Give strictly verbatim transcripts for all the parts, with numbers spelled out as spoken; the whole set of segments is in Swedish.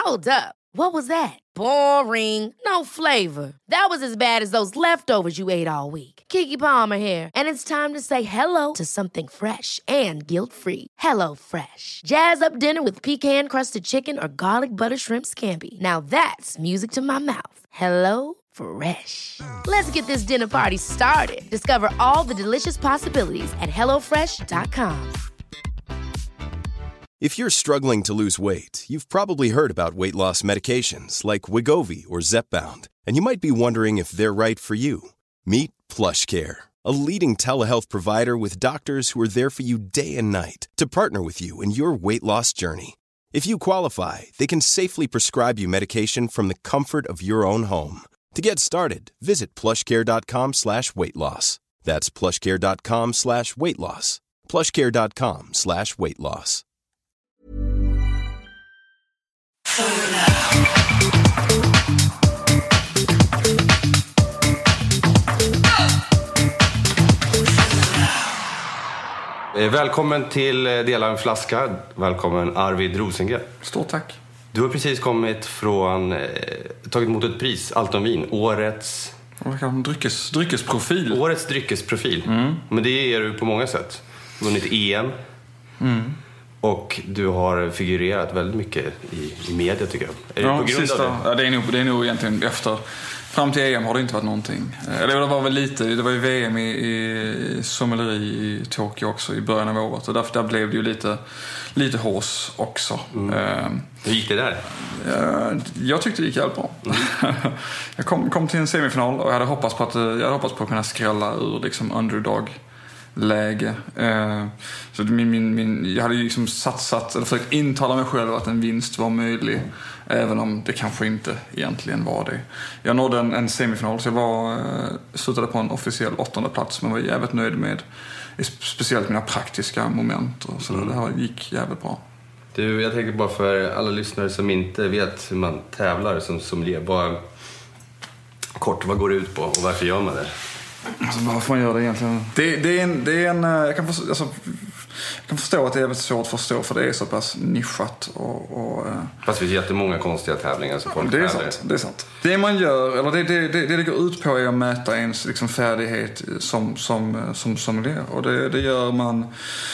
Hold up. What was that? Boring. No flavor. That was as bad as those leftovers you ate all week. Keke Palmer here, and it's time to say hello to something fresh and guilt-free. Hello Fresh. Jazz up dinner with pecan-crusted chicken or garlic butter shrimp scampi. Now that's music to my mouth. Hello Fresh. Let's get this dinner party started. Discover all the delicious possibilities at hello fresh dot com. If you're struggling to lose weight, you've probably heard about weight loss medications like Wegovy or Zepbound, and you might be wondering if they're right for you. Meet PlushCare, a leading telehealth provider with doctors who are there for you day and night to partner with you in your weight loss journey. If you qualify, they can safely prescribe you medication from the comfort of your own home. To get started, visit plushcare.com slash weight loss. That's plushcare.com slash weight loss. plushcare.com slash weight loss. Välkommen till Dela en flaska. Välkommen Arvid Rosengren. Stort tack. Du har precis kommit från, eh, tagit emot ett pris, Allt om vin. Årets... Dryckes, dryckesprofil. Årets dryckesprofil. Mm. Men det är du på många sätt. Du har vunnit E M. Mm. Och du har figurerat väldigt mycket i, i media, tycker jag. Är ja, det på grund sista, av det? Ja, det är nog, det är nog egentligen efter... Fram till E M har det inte varit någonting. Eller det var väl lite, det var ju V M i, i sommeleri i Tokyo också i början av året. Och därför där blev det ju lite, lite hås också. Mm. Uh, Hur gick det där? Uh, jag tyckte det gick jävligt bra. Mm. jag kom, kom till en semifinal och jag hade hoppats på att, jag hade hoppats på att kunna skrälla ur liksom underdog läge. Uh, så min, min, min, jag hade ju liksom satsat, eller försökt intala mig själv att en vinst var möjlig, även om det kanske inte egentligen var det. Jag nådde en, en semifinal, så jag var, uh, slutade på en officiell åttonde plats, men var jävligt nöjd med speciellt mina praktiska moment. Och så mm. det här gick jävligt bra. Du, jag tänker bara för alla lyssnare som inte vet hur man tävlar som sommelier, bara kort, vad går det ut på och varför gör man det? Alltså, varför man gör det egentligen? Det, det är en, det är en jag, kan förstå, alltså, jag kan förstå att det är väldigt svårt att förstå, för det är så pass nischat och, och fast det finns jättemånga konstiga tävlingar så folk det är sant, det är sant. Det man gör, eller det det, det, det det går ut på är att mäta ens liksom färdighet som som som sommelier, och det det gör man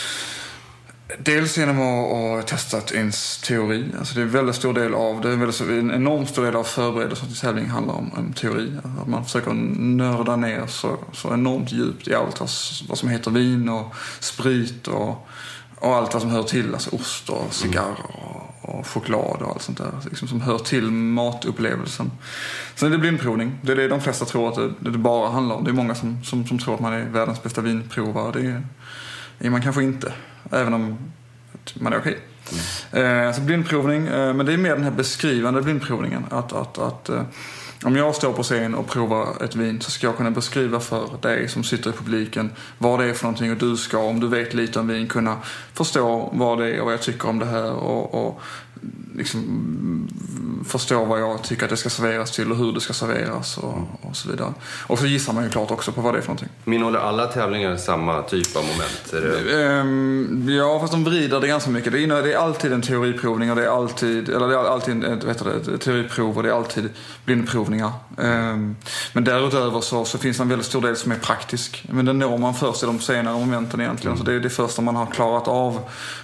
dels genom att, att testa ens teori. Alltså det är en väldigt stor del av det är en, väldigt, en enorm stor del av förberedelsen till tävling handlar om, om teori. Att man försöker nörda ner så, så enormt djupt i allt vad, vad som heter vin och sprit och, och allt vad som hör till, alltså ost och cigarr och, och choklad och allt sånt där liksom, som hör till matupplevelsen. Sen är det blindprovning. Det är det de flesta tror att det, det bara handlar om. Det är många som, som, som tror att man är världens bästa vinprovare. Det är, är man kanske inte, även om man är okej. Mm. Eh, så blindprovning, eh, men det är mer den här beskrivande blindprovningen. Att, att, att eh, om jag står på scen och provar ett vin, så ska jag kunna beskriva för dig som sitter i publiken vad det är för någonting, och du ska, om du vet lite om vin, kunna förstå vad det är och vad jag tycker om det här, och, och liksom förstå vad jag tycker att det ska serveras till och hur det ska serveras och, och så vidare. Och så gissar man ju klart också på vad det är för någonting. Men håller alla tävlingar samma typ av moment? Är det... um, ja, fast de vrider det ganska mycket. Det är, det är alltid en teoriprovning, och det är alltid, eller det är alltid ett, vet du, ett teoriprov, och det är alltid blindprovningar. Um, men därutöver så, så finns det en väldigt stor del som är praktisk. Men den når man först i de senare momenten egentligen. Mm. Så det är det första man har klarat av.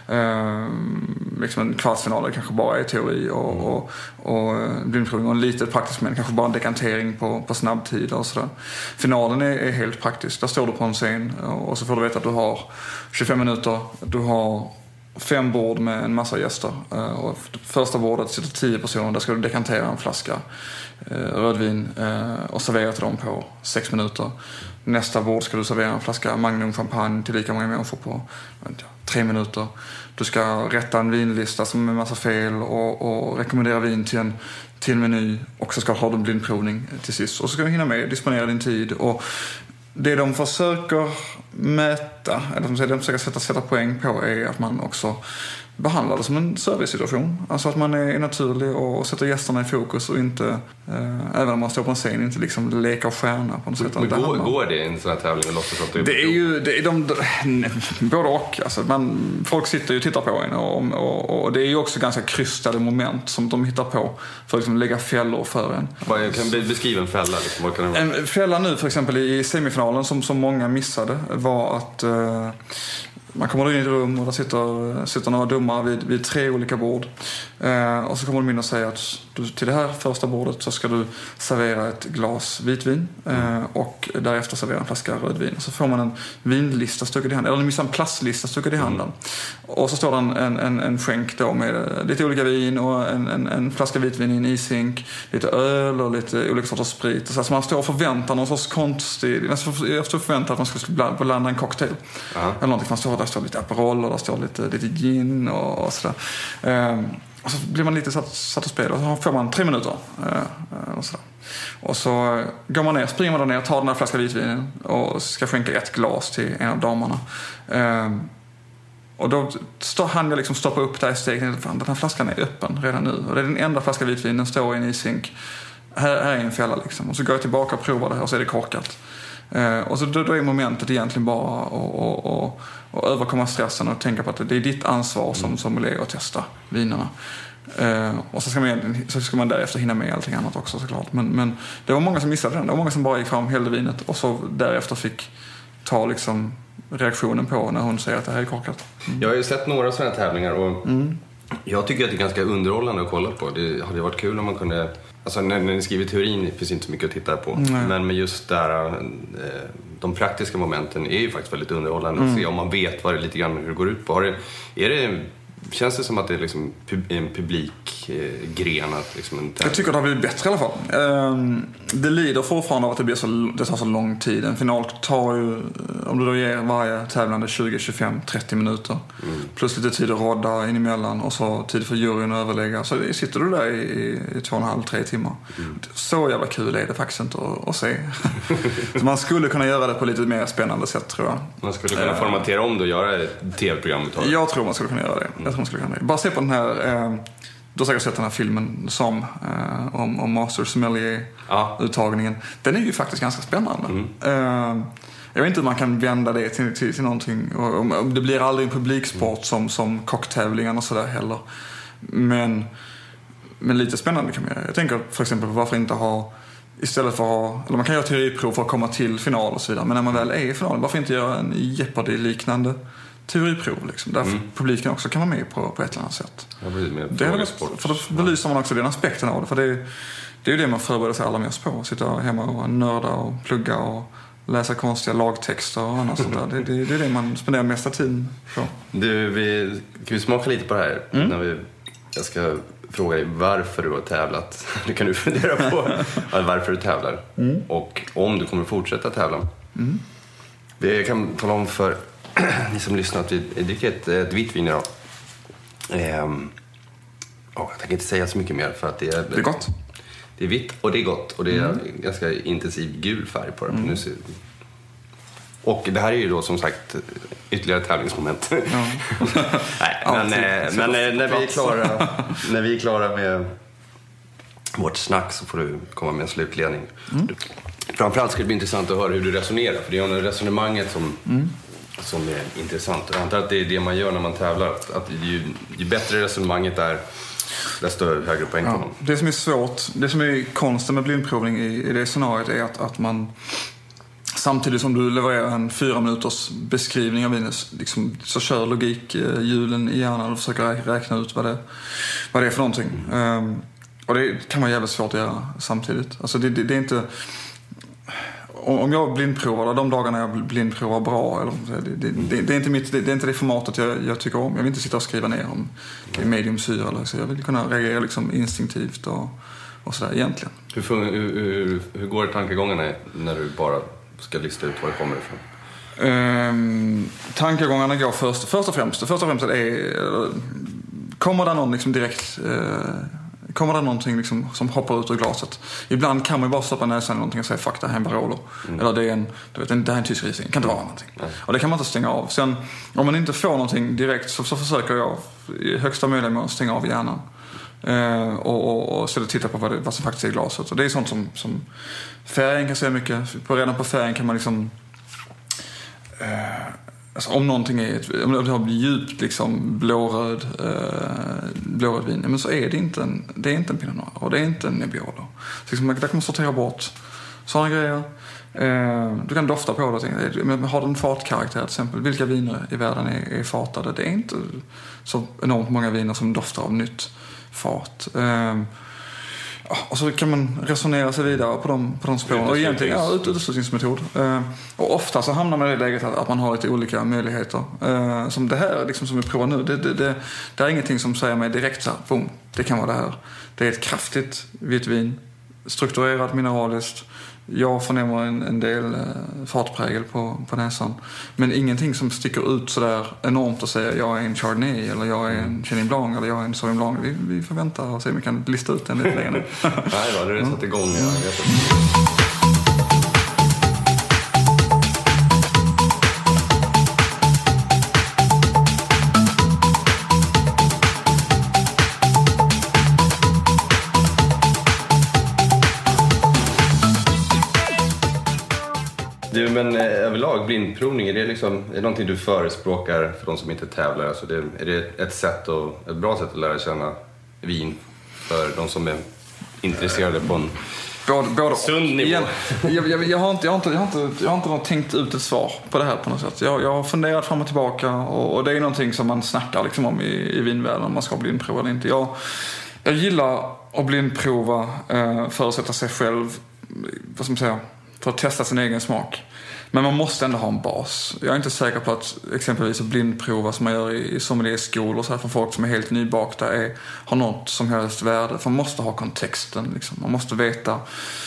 Um, liksom en kvartsfinal kanske bara är teori och, mm. och, och blindprovning och en lite praktisk, men kanske bara en dekantering på, på snabbtid och sådär. Finalen är, är helt praktisk. Där står du på en scen och så får du veta att du har tjugofem minuter, du har fem bord med en massa gäster, och första bordet sitter tio personer. Där ska du dekantera en flaska rödvin och servera till dem på sex minuter. Nästa bord ska du servera en flaska Magnum champagne till lika många människor på tre minuter. Du ska rätta en vinlista som är en massa fel och, och rekommendera vin till en, till en meny, och så ska du ha en blindprovning till sist. Och så ska du hinna med, disponera din tid. Och det de försöker mäta, eller som säger, de försöker sätta, sätta poäng på, är att man också behandla det som en servicesituation. Alltså att man är naturlig och sätter gästerna i fokus och inte, eh, även om man står på en scen, inte liksom leka och stjärna på något sätt. Men går, går det i en sån här tävling och låtsas att du är Det är ju, det är de, de, både och. Alltså man, folk sitter ju och tittar på en och, och, och det är ju också ganska krystade moment som de hittar på för att liksom lägga fällor för en. Vad kan du beskriva en fälla? Liksom? Vad kan det vara? En fälla nu för exempel i semifinalen som, som många missade var att eh, man kommer in i ett rum och där sitter, sitter några domare vid, vid tre olika bord. Eh, och så kommer de in och säger att du, till det här första bordet så ska du servera ett glas vitvin eh, och därefter servera en flaska rödvin. Så får man en vinlista stuckad i handen, eller en plastlista stuckad i handen. Mm. Och så står det en, en, en skänk då med lite olika vin och en, en, en flaska vitvin i en ishink, lite öl och lite olika sorters sprit. Så alltså man står och förväntar någon sorts konstig, jag står och förväntar att man ska blanda en cocktail. Uh-huh. Eller någonting, man står där står lite Aperol och där står lite, lite gin och, och sådär. Um, och så blir man lite satt, satt och spelar och så får man tre minuter. Uh, och, sådär. Och så går man ner, springer man där ner, tar den här flaskan vitvin och ska skänka ett glas till en av damerna. Um, och då står han jag liksom stoppa upp där i stegen. Fan, den här flaskan är öppen redan nu. Och det är den enda flaskan vitvin, den står i en ishink. Här, här är en fälla liksom. Och så går jag tillbaka och provar det här och så är det korkat. Uh, och så då, då är momentet egentligen bara att och, och, och överkomma stressen och tänka på att det är ditt ansvar som sommelier att testa vinerna. Uh, och så ska, man, så ska man därefter hinna med allting annat också såklart. Men, men det var många som missade den. Det var många som bara gick fram, hällde vinet och så därefter fick ta liksom reaktionen på när hon säger att det här är korkat. Mm. Jag har ju sett några sådana här tävlingar och mm. jag tycker att det är ganska underhållande att kolla på. Det hade varit kul om man kunde... Alltså när, när ni skriver teorin finns inte så mycket att titta på. Mm. Men med just där, eh, de praktiska momenten är ju faktiskt väldigt underhållande mm. att se om man vet vad det lite grann hur det går ut på. Har det, är det, känns det som att det är liksom en publikgren? Eh, liksom jag tycker att det har blivit bättre i alla fall. Eh, det lider fortfarande av att det, blir så, det tar så lång tid. En final tar ju, om du då ger varje tävlande tjugo, tjugofem, trettio minuter. Mm. Plus lite tid att rodda in emellan och så tid för juryn att överlägga. Så sitter du där i, i två och en halv, tre timmar. Mm. Så jävla kul är det faktiskt inte att, att se. Så man skulle kunna göra det på lite mer spännande sätt, tror jag. Man skulle kunna uh, formatera om det och göra ett tv-program utav det. Jag tror man skulle kunna göra det. Mm. Jag tror man skulle kunna göra det. Bara se på den här... Eh, du har säkert sett den här filmen som eh, om, om Master Sommelier-uttagningen. Ja. Den är ju faktiskt ganska spännande. Mm. Eh, jag vet inte hur man kan vända det till, till, till någonting. Och, och, det blir aldrig en publiksport mm. som, som kocktävlingarna och sådär heller. Men, men lite spännande kan man göra. Jag tänker för exempel på varför inte ha... Istället för att ha... Eller man kan göra teoriprov för att komma till final och så vidare. Men när man väl är i final, varför inte göra en Jeopardy-liknande teoriprov liksom, där mm. publiken också kan vara med på, på ett eller annat sätt. Ja, med det är rätt, för då belyser man också den aspekten av det, för det är, det är ju det man förbereder sig allra mest på, sitta hemma och nörda och plugga och läsa konstiga lagtexter och annat sånt där. Det, det, det är det man spenderar mesta tiden på. Du, vi, kan vi smaka lite på det här? Mm. När vi, jag ska fråga dig varför du har tävlat. Det kan du fundera på. Varför du tävlar. Mm. Och om du kommer fortsätta tävla. Mm. Vi kan tala om för ni som lyssnar att vi dricker ett, ett vitt vin idag. Ehm, oh, jag tänker inte säga så mycket mer för att det är... Det är gott. Det är vitt och det är gott. Och det är mm. ganska intensiv gul färg på det. Mm. Nu ser... Och det här är ju då som sagt ytterligare tävlingsmoment. Ja. Nej, men, ja, men när, vi är klara, när vi är klara med vårt snack så får du komma med en slutledning. Mm. Framförallt ska det bli intressant att höra hur du resonerar. För det är ju resonemanget som... Mm. som är intressant. Jag antar att det är det man gör när man tävlar. Att ju, ju bättre resonemanget är, desto högre poäng. Ja, det som är svårt, det som är konsten med blindprovning i, i det scenariot är att, att man samtidigt som du levererar en fyra minuters beskrivning av vinet liksom, så kör logikhjulen i hjärnan och försöker räkna ut vad det, vad det är för någonting. Mm. Um, och det kan vara jävligt svårt att göra samtidigt. Alltså det, det, det är inte... Om jag blindprovar, de dagarna jag blindprovar bra, eller, det, det, det, är inte mitt, det, det är inte det formatet jag, jag tycker om. Jag vill inte sitta och skriva ner om det är mediumsyra eller så. Jag vill kunna reagera liksom instinktivt och, och sådär egentligen. Hur, hur, hur, hur går tankegångarna när du bara ska lista ut var det kommer ifrån? Um, tankegångarna går först, först och främst. Först och främst är, kommer det någon liksom direkt uh, kommer det någonting liksom som hoppar ut ur glaset. Ibland kan man ju bara stoppa näsan i någonting och säga fuck, det här är en Barolo. Mm. Eller det är en, du vet, det här är en tysk Riesling. Det kan inte vara någonting. Mm. Och det kan man inte stänga av. Sen om man inte får någonting direkt så, så försöker jag i högsta möjliga med att stänga av hjärnan. Uh, och, och, och så titta på vad, det, vad som faktiskt är i glaset. Och det är sånt som, som färgen kan säga mycket. På, redan på färgen kan man liksom uh, alltså om någonting är ett, om det har djupt liksom blåröd uh, blåröd vin, men så är det inte en, det är inte en Pinot Noir och det är inte en Nebbiolo. Så liksom, där kan man sortera bort sådana grejer. Uh, du kan dofta på det. Men har den fatkaraktär till exempel? Vilka viner i världen är, är fatade? Det är inte så enormt många viner som doftar av nytt fat. Uh, och så kan man resonera sig vidare på de, på de spåren. Och egentligen, ja, uteslutningsmetod. Uh, och ofta så hamnar man i det läget att, att man har lite olika möjligheter. Uh, som det här liksom, som vi provar nu. Det, det, det, det är ingenting som säger mig direkt så här, boom, det kan vara det här. Det är ett kraftigt vitt vin. Strukturerat mineraliskt. Jag förnämmer en, en del eh, fartprägel på, på näsan. Men ingenting som sticker ut så där enormt och säger jag är en Chardonnay eller jag är en Chenin Blanc eller jag är en Sauvignon Blanc. Vi, vi får vänta och se om vi kan lista ut den lite längre. Nej då, det är satt igång. Jag vet. Du, men eh, överlag blindprovning, är det liksom, är det någonting du förespråkar för de som inte tävlar? Alltså det, är det ett sätt och ett bra sätt att lära känna vin för de som är intresserade på en både, både, sund nivå? Igen, jag, jag, jag, har inte, jag, har inte, jag, har inte, jag har inte tänkt ut ett svar på det här på något sätt. Jag, jag har funderat fram och tillbaka och, och det är någonting som man snackar liksom om i, i vinvärlden om man ska blindprova eller inte. Jag, jag gillar att blindprova eh, för att sätta sig själv, vad ska man säga, för att testa sin egen smak. Men man måste ändå ha en bas. Jag är inte säker på att exempelvis att blindprova som man gör i sommelier-skolor så här för folk som är helt nybakta är, har något som helst värde. För man måste ha kontexten. Liksom. Man måste veta.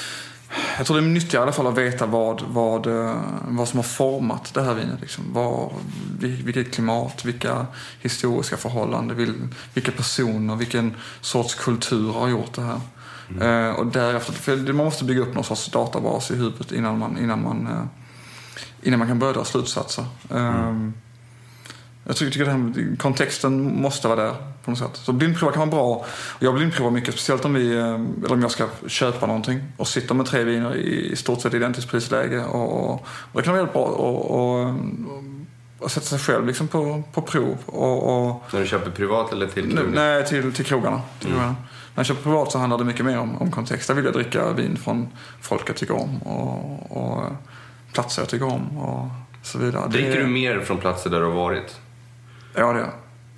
Jag tror det är nyttigt i alla fall att veta vad, vad, vad som har format det här vinet. Liksom. Vad, vilket klimat, vilka historiska förhållanden, vilka personer, vilken sorts kultur har gjort det här. Mm. Uh, och därefter, för man måste bygga upp någon sorts databas i huvudet innan man, innan man, uh, innan man kan börja dra slutsatser. Uh, mm. Jag tycker att kontexten måste vara där på något sätt. Så blindprova kan vara bra. Jag blindprovar mycket, speciellt om, vi, eller om jag ska köpa någonting och sitter med tre viner i, i stort sett identiskt prisläge. Och, och det kan vara väldigt bra och, och, och, och sätta sig själv liksom på, på prov. Och, och, när du köper privat eller till krogarna? Nej, till, till krogarna. Till mm. krogarna. När jag köper privat så handlar det mycket mer om, om kontext. Där vill jag dricka vin från folk jag tycker om och, och platser jag tycker om och så vidare. Dricker det... du mer från platser där du har varit? Ja, det är.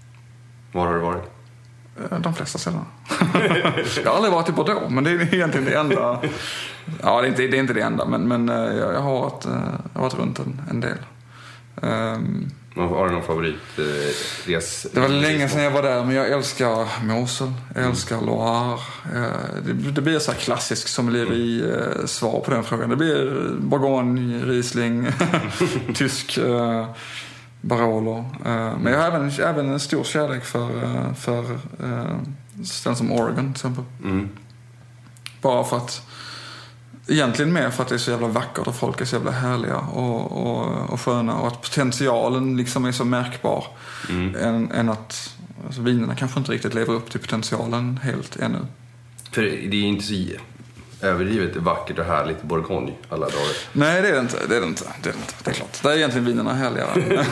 Var har du varit? De flesta ställen. Jag har aldrig varit i Bordeaux, men det är egentligen det enda. Ja, det är inte det, är inte det enda, men, men jag, jag, har varit, jag har varit runt en, en del. Um, Har du någon favorit eh, res? Det var länge sedan jag var där, men jag älskar Mosel, jag älskar mm. Loire. Eh, det, det blir så här klassisk sommelier-svar på den frågan. Det blir Bourgogne, Riesling, tysk eh, Barolo. Eh, men jag har även, även en stor kärlek för, eh, för eh, ställen som Oregon till exempel. Mm. Bara för att egentligen mer för att det är så jävla vackert och folk är så jävla härliga och, och, och sköna och att potentialen liksom är så märkbar mm. än, än att alltså, vinerna kanske inte riktigt lever upp till potentialen helt ännu. För det är inte så överdrivet vackert och härligt i Bourgogne alla dagar. Nej, det är det inte. Det är det inte. Det är, det inte. Det är klart. Där är egentligen vinerna härligare.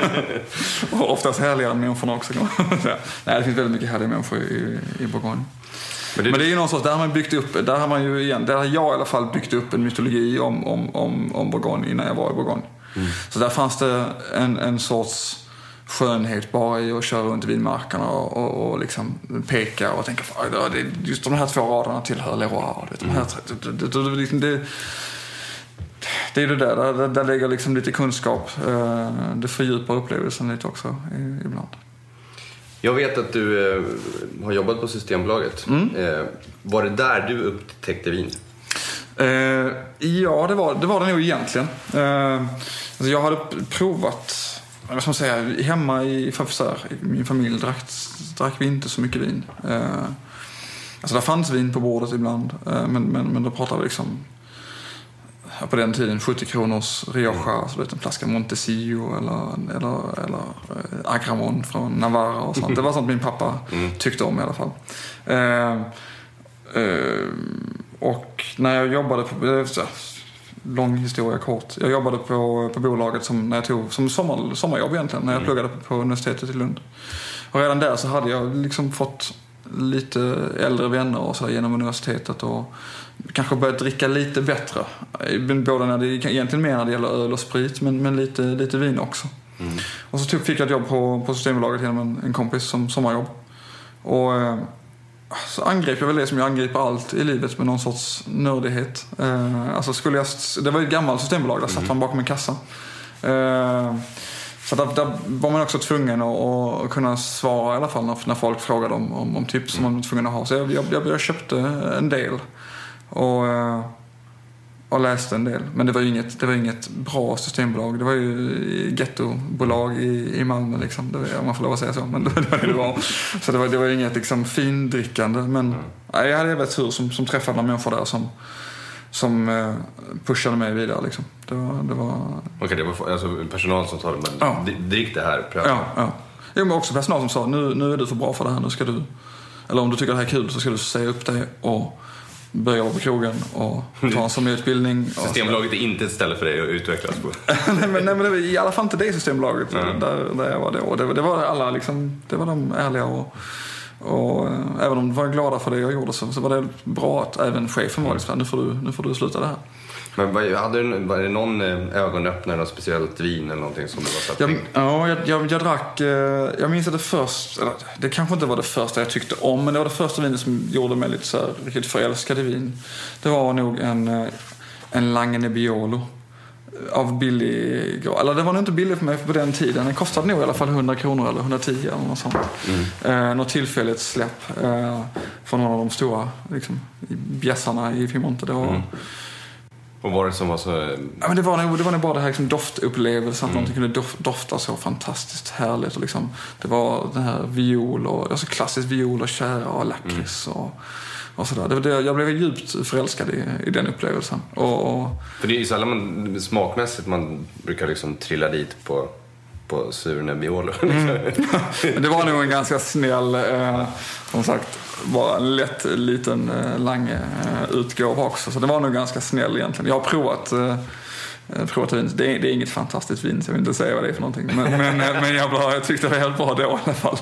Och oftast härligare än människorna också. Nej, det finns väldigt mycket härliga människor i, i Bourgogne. Men det, Men det är ju någon sorts, där har man byggt upp, där har man ju igen, där har jag i alla fall byggt upp en mytologi om, om, om, om Bourgogne innan jag var i Bourgogne. Mm. Så där fanns det en, en sorts skönhet bara i att köra runt i vinmarkerna och, och, och liksom peka och tänka, det, just de här två raderna tillhör Leroy. Det, de här, det, det, det, det, det är det där, där, där lägger liksom lite kunskap. Det fördjupar upplevelsen lite också ibland. Jag vet att du eh, har jobbat på Systembolaget. Mm. Eh, var det där du upptäckte vin? Eh, ja, det var det, var det nog egentligen. Eh, alltså jag hade provat, vad ska man säga, hemma i, för, i min familj drack, drack vi inte så mycket vin. Eh, Alltså det fanns vin på bordet ibland, men, men, men då pratade vi liksom på den tiden sjuttio kronors Rioja, mm. så en flaska Montecillo eller, eller, eller Agramon från Navarra och sånt. Det var sånt min pappa mm. tyckte om i alla fall. Eh, eh, och när jag jobbade på, så, lång historia kort, jag jobbade på, på bolaget som, när jag tog, som sommar, sommarjobb egentligen, när jag pluggade på, på universitetet i Lund. Och redan där så hade jag liksom fått lite äldre vänner och så genom universitetet och kanske börjat dricka lite bättre. Både när det egentligen mer när det gäller öl och sprit, men, men lite, lite vin också. Mm. Och så typ fick jag ett jobb på, på Systembolaget genom en, en kompis som sommarjobb. Och så angrep jag väl det som jag angriper allt i livet med någon sorts nördighet. Eh, alltså skulle jag, det var ju ett gammalt Systembolag, där satt man bakom en kassa. Eh, Så där, där var man också tvungen att, att kunna svara i alla fall när, när folk frågade om, om, om tips som man var tvungen att ha. Så jag, jag, jag köpte en del och, och läste en del. Men det var ju inget, det var inget bra systembolag. Det var ju gettobolag i, i Malmö liksom. Det var, om man får lov att säga så. Men det var det det var. Så det var, det var inget liksom findrickande. Men ja, jag hade jävligt tur som, som träffade några människor där som som eh, pushade mig vidare liksom. Det var det var Okej, det var alltså personal som sa det, men ja. drick det här, pröva. Ja, ja. Jo, men också personal som sa nu nu är du för bra för det här, nu ska du, eller om du tycker det här är kul så ska du säga upp dig och börja jobba på krogen och ta en sommarutbildning. Systembolaget är inte ett ställe för dig att utvecklas på. nej, men, nej men det var i alla fall inte det Systembolaget mm. där, där jag var då. Det, det var alla liksom, det var de ärliga och Och äh, även om de var glada för det jag gjorde så, så var det bra att även chefen var liksom, nu får du, nu får du sluta det här. Men var, hade du, var det någon ögonöppnare, något speciellt vin eller någonting som du var satt jag, Ja, jag, jag, jag drack, jag minns att det först, eller, det kanske inte var det första jag tyckte om, men det var det första vinet som gjorde mig lite så här, riktigt förälskad i vin. Det var nog en, en Lange Nebbiolo av billig, eller det var nog inte billigt för mig på den tiden. Den kostade nog i alla fall hundra kronor eller hundratio eller något sånt. Mm. Eh, något tillfälligt släpp eh, från någon av de stora liksom, bjässarna i Piemonte. Det var... Mm. Och var det som var så... Ja, men det var nog, det var nog bara det här liksom, doftupplevelsen, att mm. någonting kunde dof, dofta så fantastiskt härligt. Och liksom, det var den här viol och, alltså klassisk viol och kära och lakrits mm. och... Och sådär. Det var det, jag blev djupt förälskad i, i den upplevelsen. Och, och... För det är ju så alla man, smakmässigt man brukar liksom trilla dit på, på sur Nebbiolo. Mm. Det var nog en ganska snäll, eh, som sagt, bara en lätt liten eh, Lange eh, utgåva också. Så det var nog ganska snäll egentligen. Jag har provat... Eh, provat vin. Det är, det är inget fantastiskt vin, så jag vill inte säga vad det är för någonting. Men, men, men jag, bara, jag tyckte det var helt bra då i alla fall.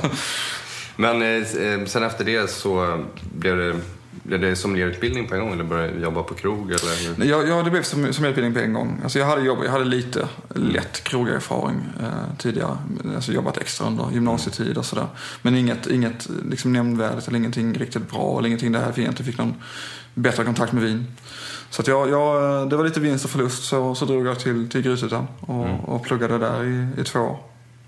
Men eh, sen efter det så blev det... Blev det sommelierutbildning på en gång eller började jobba på krog? Eller? Ja, ja, det blev som, sommelierutbildning på en gång. Alltså jag hade jobb, jag hade lite lätt krogerfaring eh, tidigare. Alltså jobbat extra under gymnasietid och sådär. Men inget, inget liksom nämnvärdigt eller ingenting riktigt bra. Eller ingenting där jag inte fick någon bättre kontakt med vin. Så att jag, jag, det var lite vinst och förlust. Så, så drog jag till, till Grythyttan och, mm. och pluggade där i, i två år.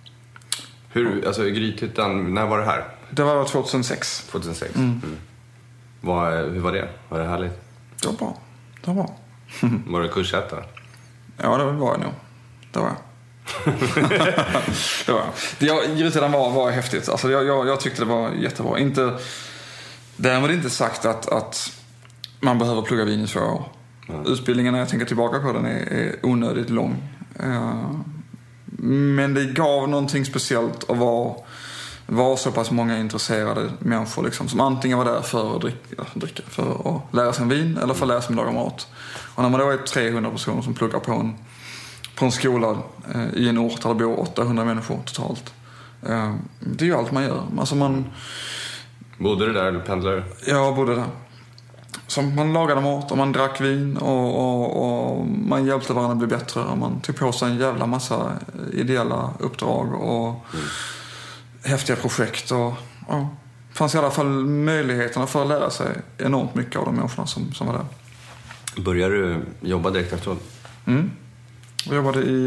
Hur, alltså Grythyttan, när var det här? Det var tjugohundrasex. tjugohundrasex. Mm. Mm. Var, hur var det? Var det härligt? Det var bra. Det var bra. Var det kursätta? Ja, det var jag nog. Det var jag. det var jag. Grythyttan var, var häftigt. Alltså, jag, jag, jag tyckte det var jättebra. Inte, därmed inte sagt att, att man behöver plugga vin i två år. Mm. Utbildningen, när jag tänker tillbaka på den, är, är onödigt lång. Uh, men det gav någonting speciellt att vara... var så pass många intresserade människor liksom, som antingen var där för att dricka, dricka för att lära sig en vin eller för att lära sig laga mat. Och när man då är trehundra personer som pluggar på en, på en skola eh, i en ort där det bor åttahundra människor totalt. Eh, det är ju allt man gör. Alltså man... Bodde du där eller pendlade? Jag bodde där. Så man lagade mat och man drack vin och, och, och man hjälpte varandra att bli bättre. Och man tog på sig en jävla massa ideella uppdrag och... Mm. häftiga projekt och ja, fanns i alla fall möjligheterna för att lära sig enormt mycket av de människorna som, som var där. Började du jobba direkt efteråt? Mm. Jag jobbade i,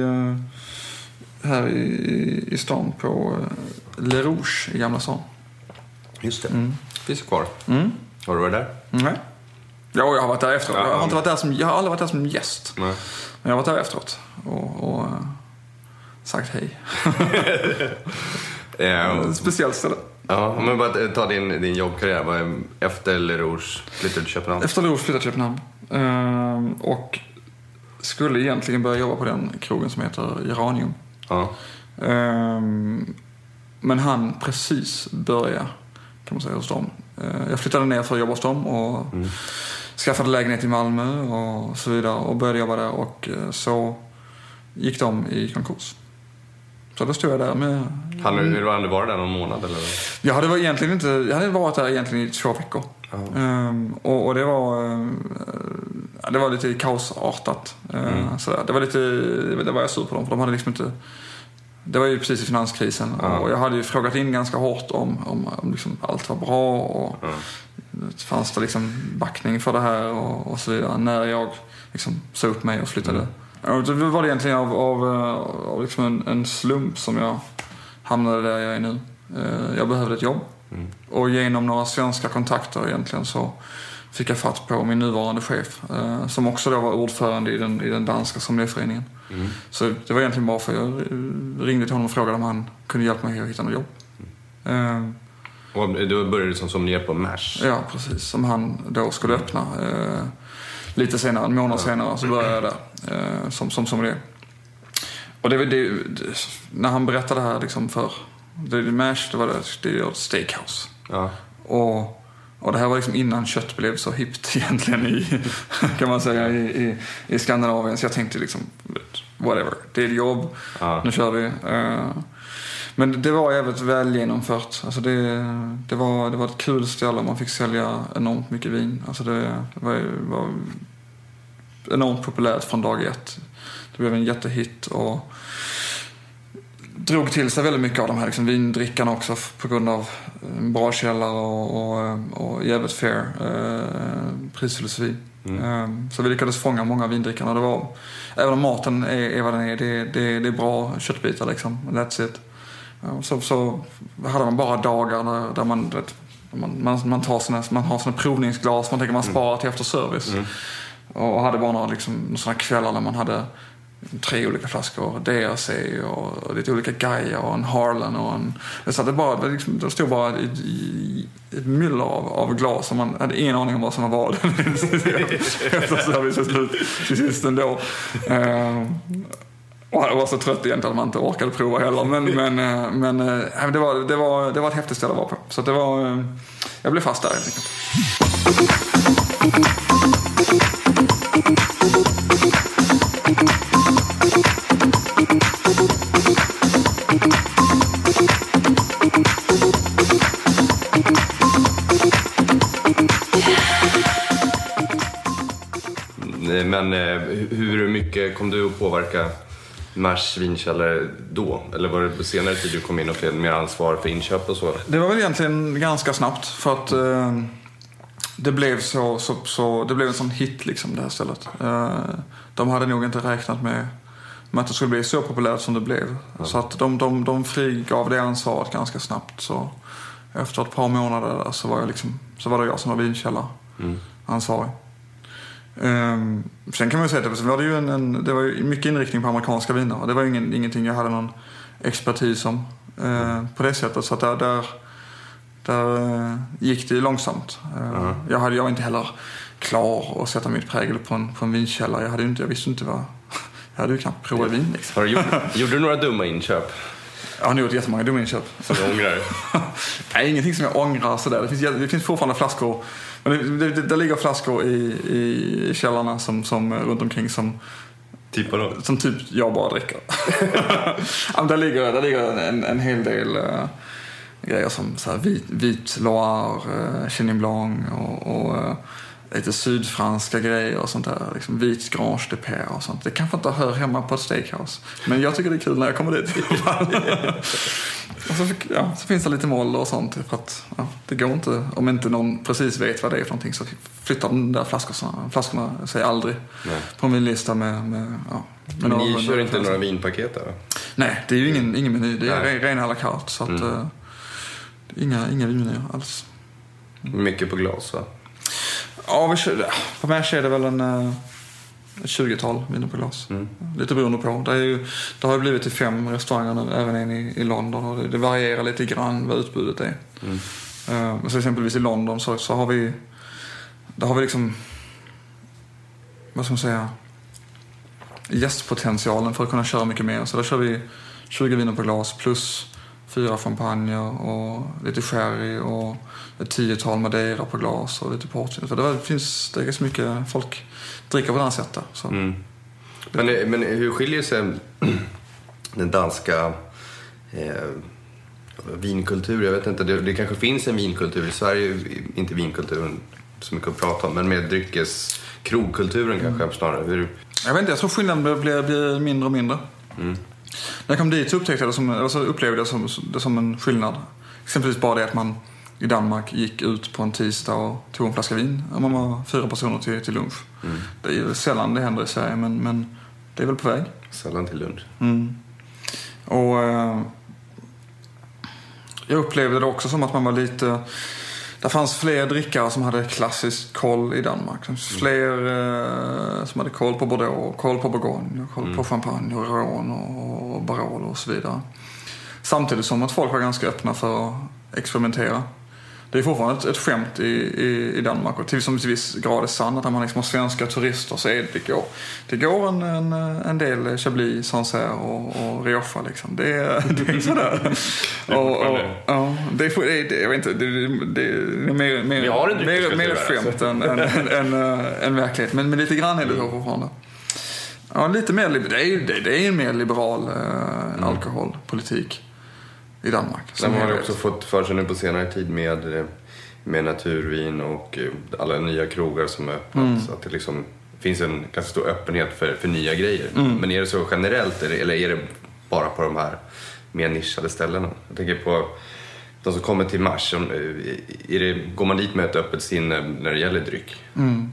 här i, i stan på Le Rouge i Gamla stan. Just det. Mm. Finns det kvar? Mm. Har du varit där? Nej. Ja, jag har varit där efteråt. Ja, jag, har inte varit där som, jag har aldrig varit där som gäst. Nej. Men jag har varit där efteråt och, och sagt hej. Ja, speciellt ställe. Ja, men bara ta din, din jobbkarriär. Var efter Le Rouge flyttade till Köpenhamn? Efter Le Rouge flyttade till Köpenhamn. Ehm, och skulle egentligen börja jobba på den krogen som heter Geranium. Ja. Ehm, men han precis börja kan man säga hos dem. Ehm, jag flyttade ner för att jobba hos dem och mm. skaffade lägenhet i Malmö och så vidare och började jobba där, och så gick de i konkurs. Så då stod jag där med... Han hur hade du varit där någon månad eller? Jag hade varit egentligen inte jag hade varit där egentligen i två veckor. Um, och, och det var uh, det var lite kaosartat. Uh, mm. så det var lite det var jag sur på dem, för de hade liksom inte. Det var ju precis i finanskrisen mm. och jag hade ju frågat in ganska hårt om om, om liksom allt var bra och mm. det fanns det liksom backning för det här och, och så vidare när jag liksom sa upp mig och flyttade. Mm. Och det var det egentligen av, av, av liksom en, en slump som jag hamnade där jag är nu. Uh, jag behövde ett jobb. Mm. Och genom några svenska kontakter egentligen så fick jag fatt på min nuvarande chef eh, som också då var ordförande i den, i den danska sommelierföreningen. Mm. Så det var egentligen bara för jag ringde till honom och frågade om han kunde hjälpa mig att hitta något jobb. Mm. Eh, och då började du som sommelier på Mash? Ja, precis. Som han då skulle öppna. Eh, lite senare, en månad senare, så började jag där eh, som, som sommelier. Och det, det, det, när han berättade det här liksom för... Det, det Mash, det var det, det är ett steakhouse. Ja. Och, och det här var liksom innan kött blev så hippt egentligen i, kan man säga, i, i, i Skandinavien. Så jag tänkte liksom, whatever, det är ett jobb, ja. Nu kör vi. Uh, men det var jävligt väl genomfört. Alltså det, det, var, det var ett kul ställe, man fick sälja enormt mycket vin. Alltså det, det var, var enormt populärt från dag ett. Det blev en jättehit och drog till sig väldigt mycket av de här liksom, vindrickarna också på grund av en bra källare och, och, och jävligt fair eh, prisfilosofi. Mm. Eh, så vi lyckades fånga många vindrickarna. Det var, även om maten är, är vad den är, det, det, det är bra köttbitar liksom. That's it. Eh, så, så hade man bara dagar där, där man, man, man, man, tar sina, man har sina provningsglas, man tänker man sparar till efter service. Mm. Och hade bara några liksom, sådana kvällar när man hade tre olika flaskor D R C och lite olika Gaia och en Harlan och en... Det, så det, bara, det, liksom, det stod bara i, i, ett myller av, av glas och man hade ingen aning om vad som var vad. Efter servicen slut till sist ändå. Uh, och jag var så trött egentligen att man inte orkade prova heller. Men, men, uh, men uh, det, var, det, var, det var ett häftigt ställe att vara på. Så det var... Uh, jag blev fast där helt enkelt. Men hur mycket kom du att påverka Mars vinkällare då? Eller var det på senare tid du kom in och fick mer ansvar för inköp och så? Det var väl egentligen ganska snabbt för att eh, det blev så, så, så det blev en sån hit liksom det här stället. Eh, de hade nog inte räknat med, med att det skulle bli så populärt som det blev. Ja. Så att de, de, de frigav det ansvaret ganska snabbt. Så efter ett par månader så var, jag liksom, så var det jag som var vinkällare mm. ansvarig. Um, sen kan man ju säga att det var, det ju en, en, det var ju mycket inriktning på amerikanska viner och det var ju ingen, ingenting jag hade någon expertis om uh, på det sättet, så att där, där, där uh, gick det långsamt. Uh, uh-huh. jag, hade, jag var inte heller klar att sätta mitt prägel på en, på en vinkällare. Jag, hade inte, jag visste inte vad jag hade ju knappt provat vin liksom. Har du gjort, gjorde du några dumma inköp? Jag har nog gjort jättemånga dumma inköp. Som du ångrar? Nej, ingenting som jag ångrar sådär. Det finns, det finns fortfarande flaskor. Men det, det, det ligger flaskor i, i källarna som, som runt omkring som typ då? Som typ jag bara dricker. Ja, men där ligger, där ligger en, en hel del uh, grejer som så här, vit, vit Loire, uh, Chenin Blanc och, och uh, lite sydfranska grejer och sånt där, liksom vit Grange de Père och sånt. Det kanske inte hör hemma på ett steakhouse, men jag tycker det är kul när jag kommer dit. Och så, ja, så finns det lite mål och sånt för att ja, det går inte, om inte någon precis vet vad det är för någonting, så flyttar de där flaskorna, flaskorna säger aldrig. Nej. På min lista med, med, ja, med men ni kör inte några vinpaket där? Nej, det är ju ingen, ingen meny, det är ren à la carte, så att mm. uh, inga, inga vinmenyer alls. Mycket på glas, va? Ja, vi kör, på mig är det väl en uh, ett tjugotal viner på glas. Mm. Lite beroende på. Det, är ju, det har ju blivit till fem restauranger nu, även en i, i London. Och det, det varierar lite grann vad utbudet är. Mm. Uh, så exempelvis i London så, så har vi... Där har vi liksom... Vad ska man säga? Gästpotentialen för att kunna köra mycket mer. Så där kör vi tjugo viner på glas plus fyra champagner och lite sherry och ett tiotal madeira på glas och lite portvin. För det finns det är så mycket folk dricker på det här sättet. Så. Mm. Men, men hur skiljer sig den danska eh, vinkulturen? Jag vet inte, det, det kanske finns en vinkultur. I Sverige inte vinkulturen så mycket att prata om, men med dryckes krogkulturen kanske mm. snarare. Hur... Jag vet inte, jag tror skillnaden blir, blir mindre och mindre. Mm. När jag kom dit så upptäckte jag det som, alltså upplevde jag det som, det som en skillnad. Exempelvis bara det att man i Danmark gick ut på en tisdag och tog en flaska vin. Om man var fyra personer till, till lunch. Mm. Det är ju sällan det händer i Sverige, men, men det är väl på väg. Sällan till lunch. Mm. Och eh, jag upplevde det också som att man var lite... Det fanns fler drickare som hade klassisk koll i Danmark. Det fanns fler eh, som hade koll på Bordeaux, koll på Bourgogne, koll mm. på Champagne och Rhône och, och Barolo och så vidare. Samtidigt som att folk var ganska öppna för att experimentera. Det är fortfarande ett, ett skämt i, i, i Danmark och till som till viss grad är sant att när man liksom har svenska turister så är det, det går. Det går en, en, en del Chablis, Sancerre och, och Rioja liksom. Det är, det är sådär. och, och, ja, det är, det är, jag vet inte, det, det, det är mer, mer, mer, mer skämt än, än, än, än, än verklighet. Men, men lite grann är det så fortfarande. Ja, lite mer, det är, det, det är en mer liberal eh, mm. alkoholpolitik i Danmark. Sen har man också fått för sig nu på senare tid med, med naturvin och alla nya krogar som är öppnat. Mm. Så att det liksom finns en ganska stor öppenhet för, för nya grejer. Mm. Men är det så generellt eller är det bara på de här mer nischade ställena? Jag tänker på de som kommer till Mars. Är det, går man dit med ett öppet sinne när det gäller dryck? Mm.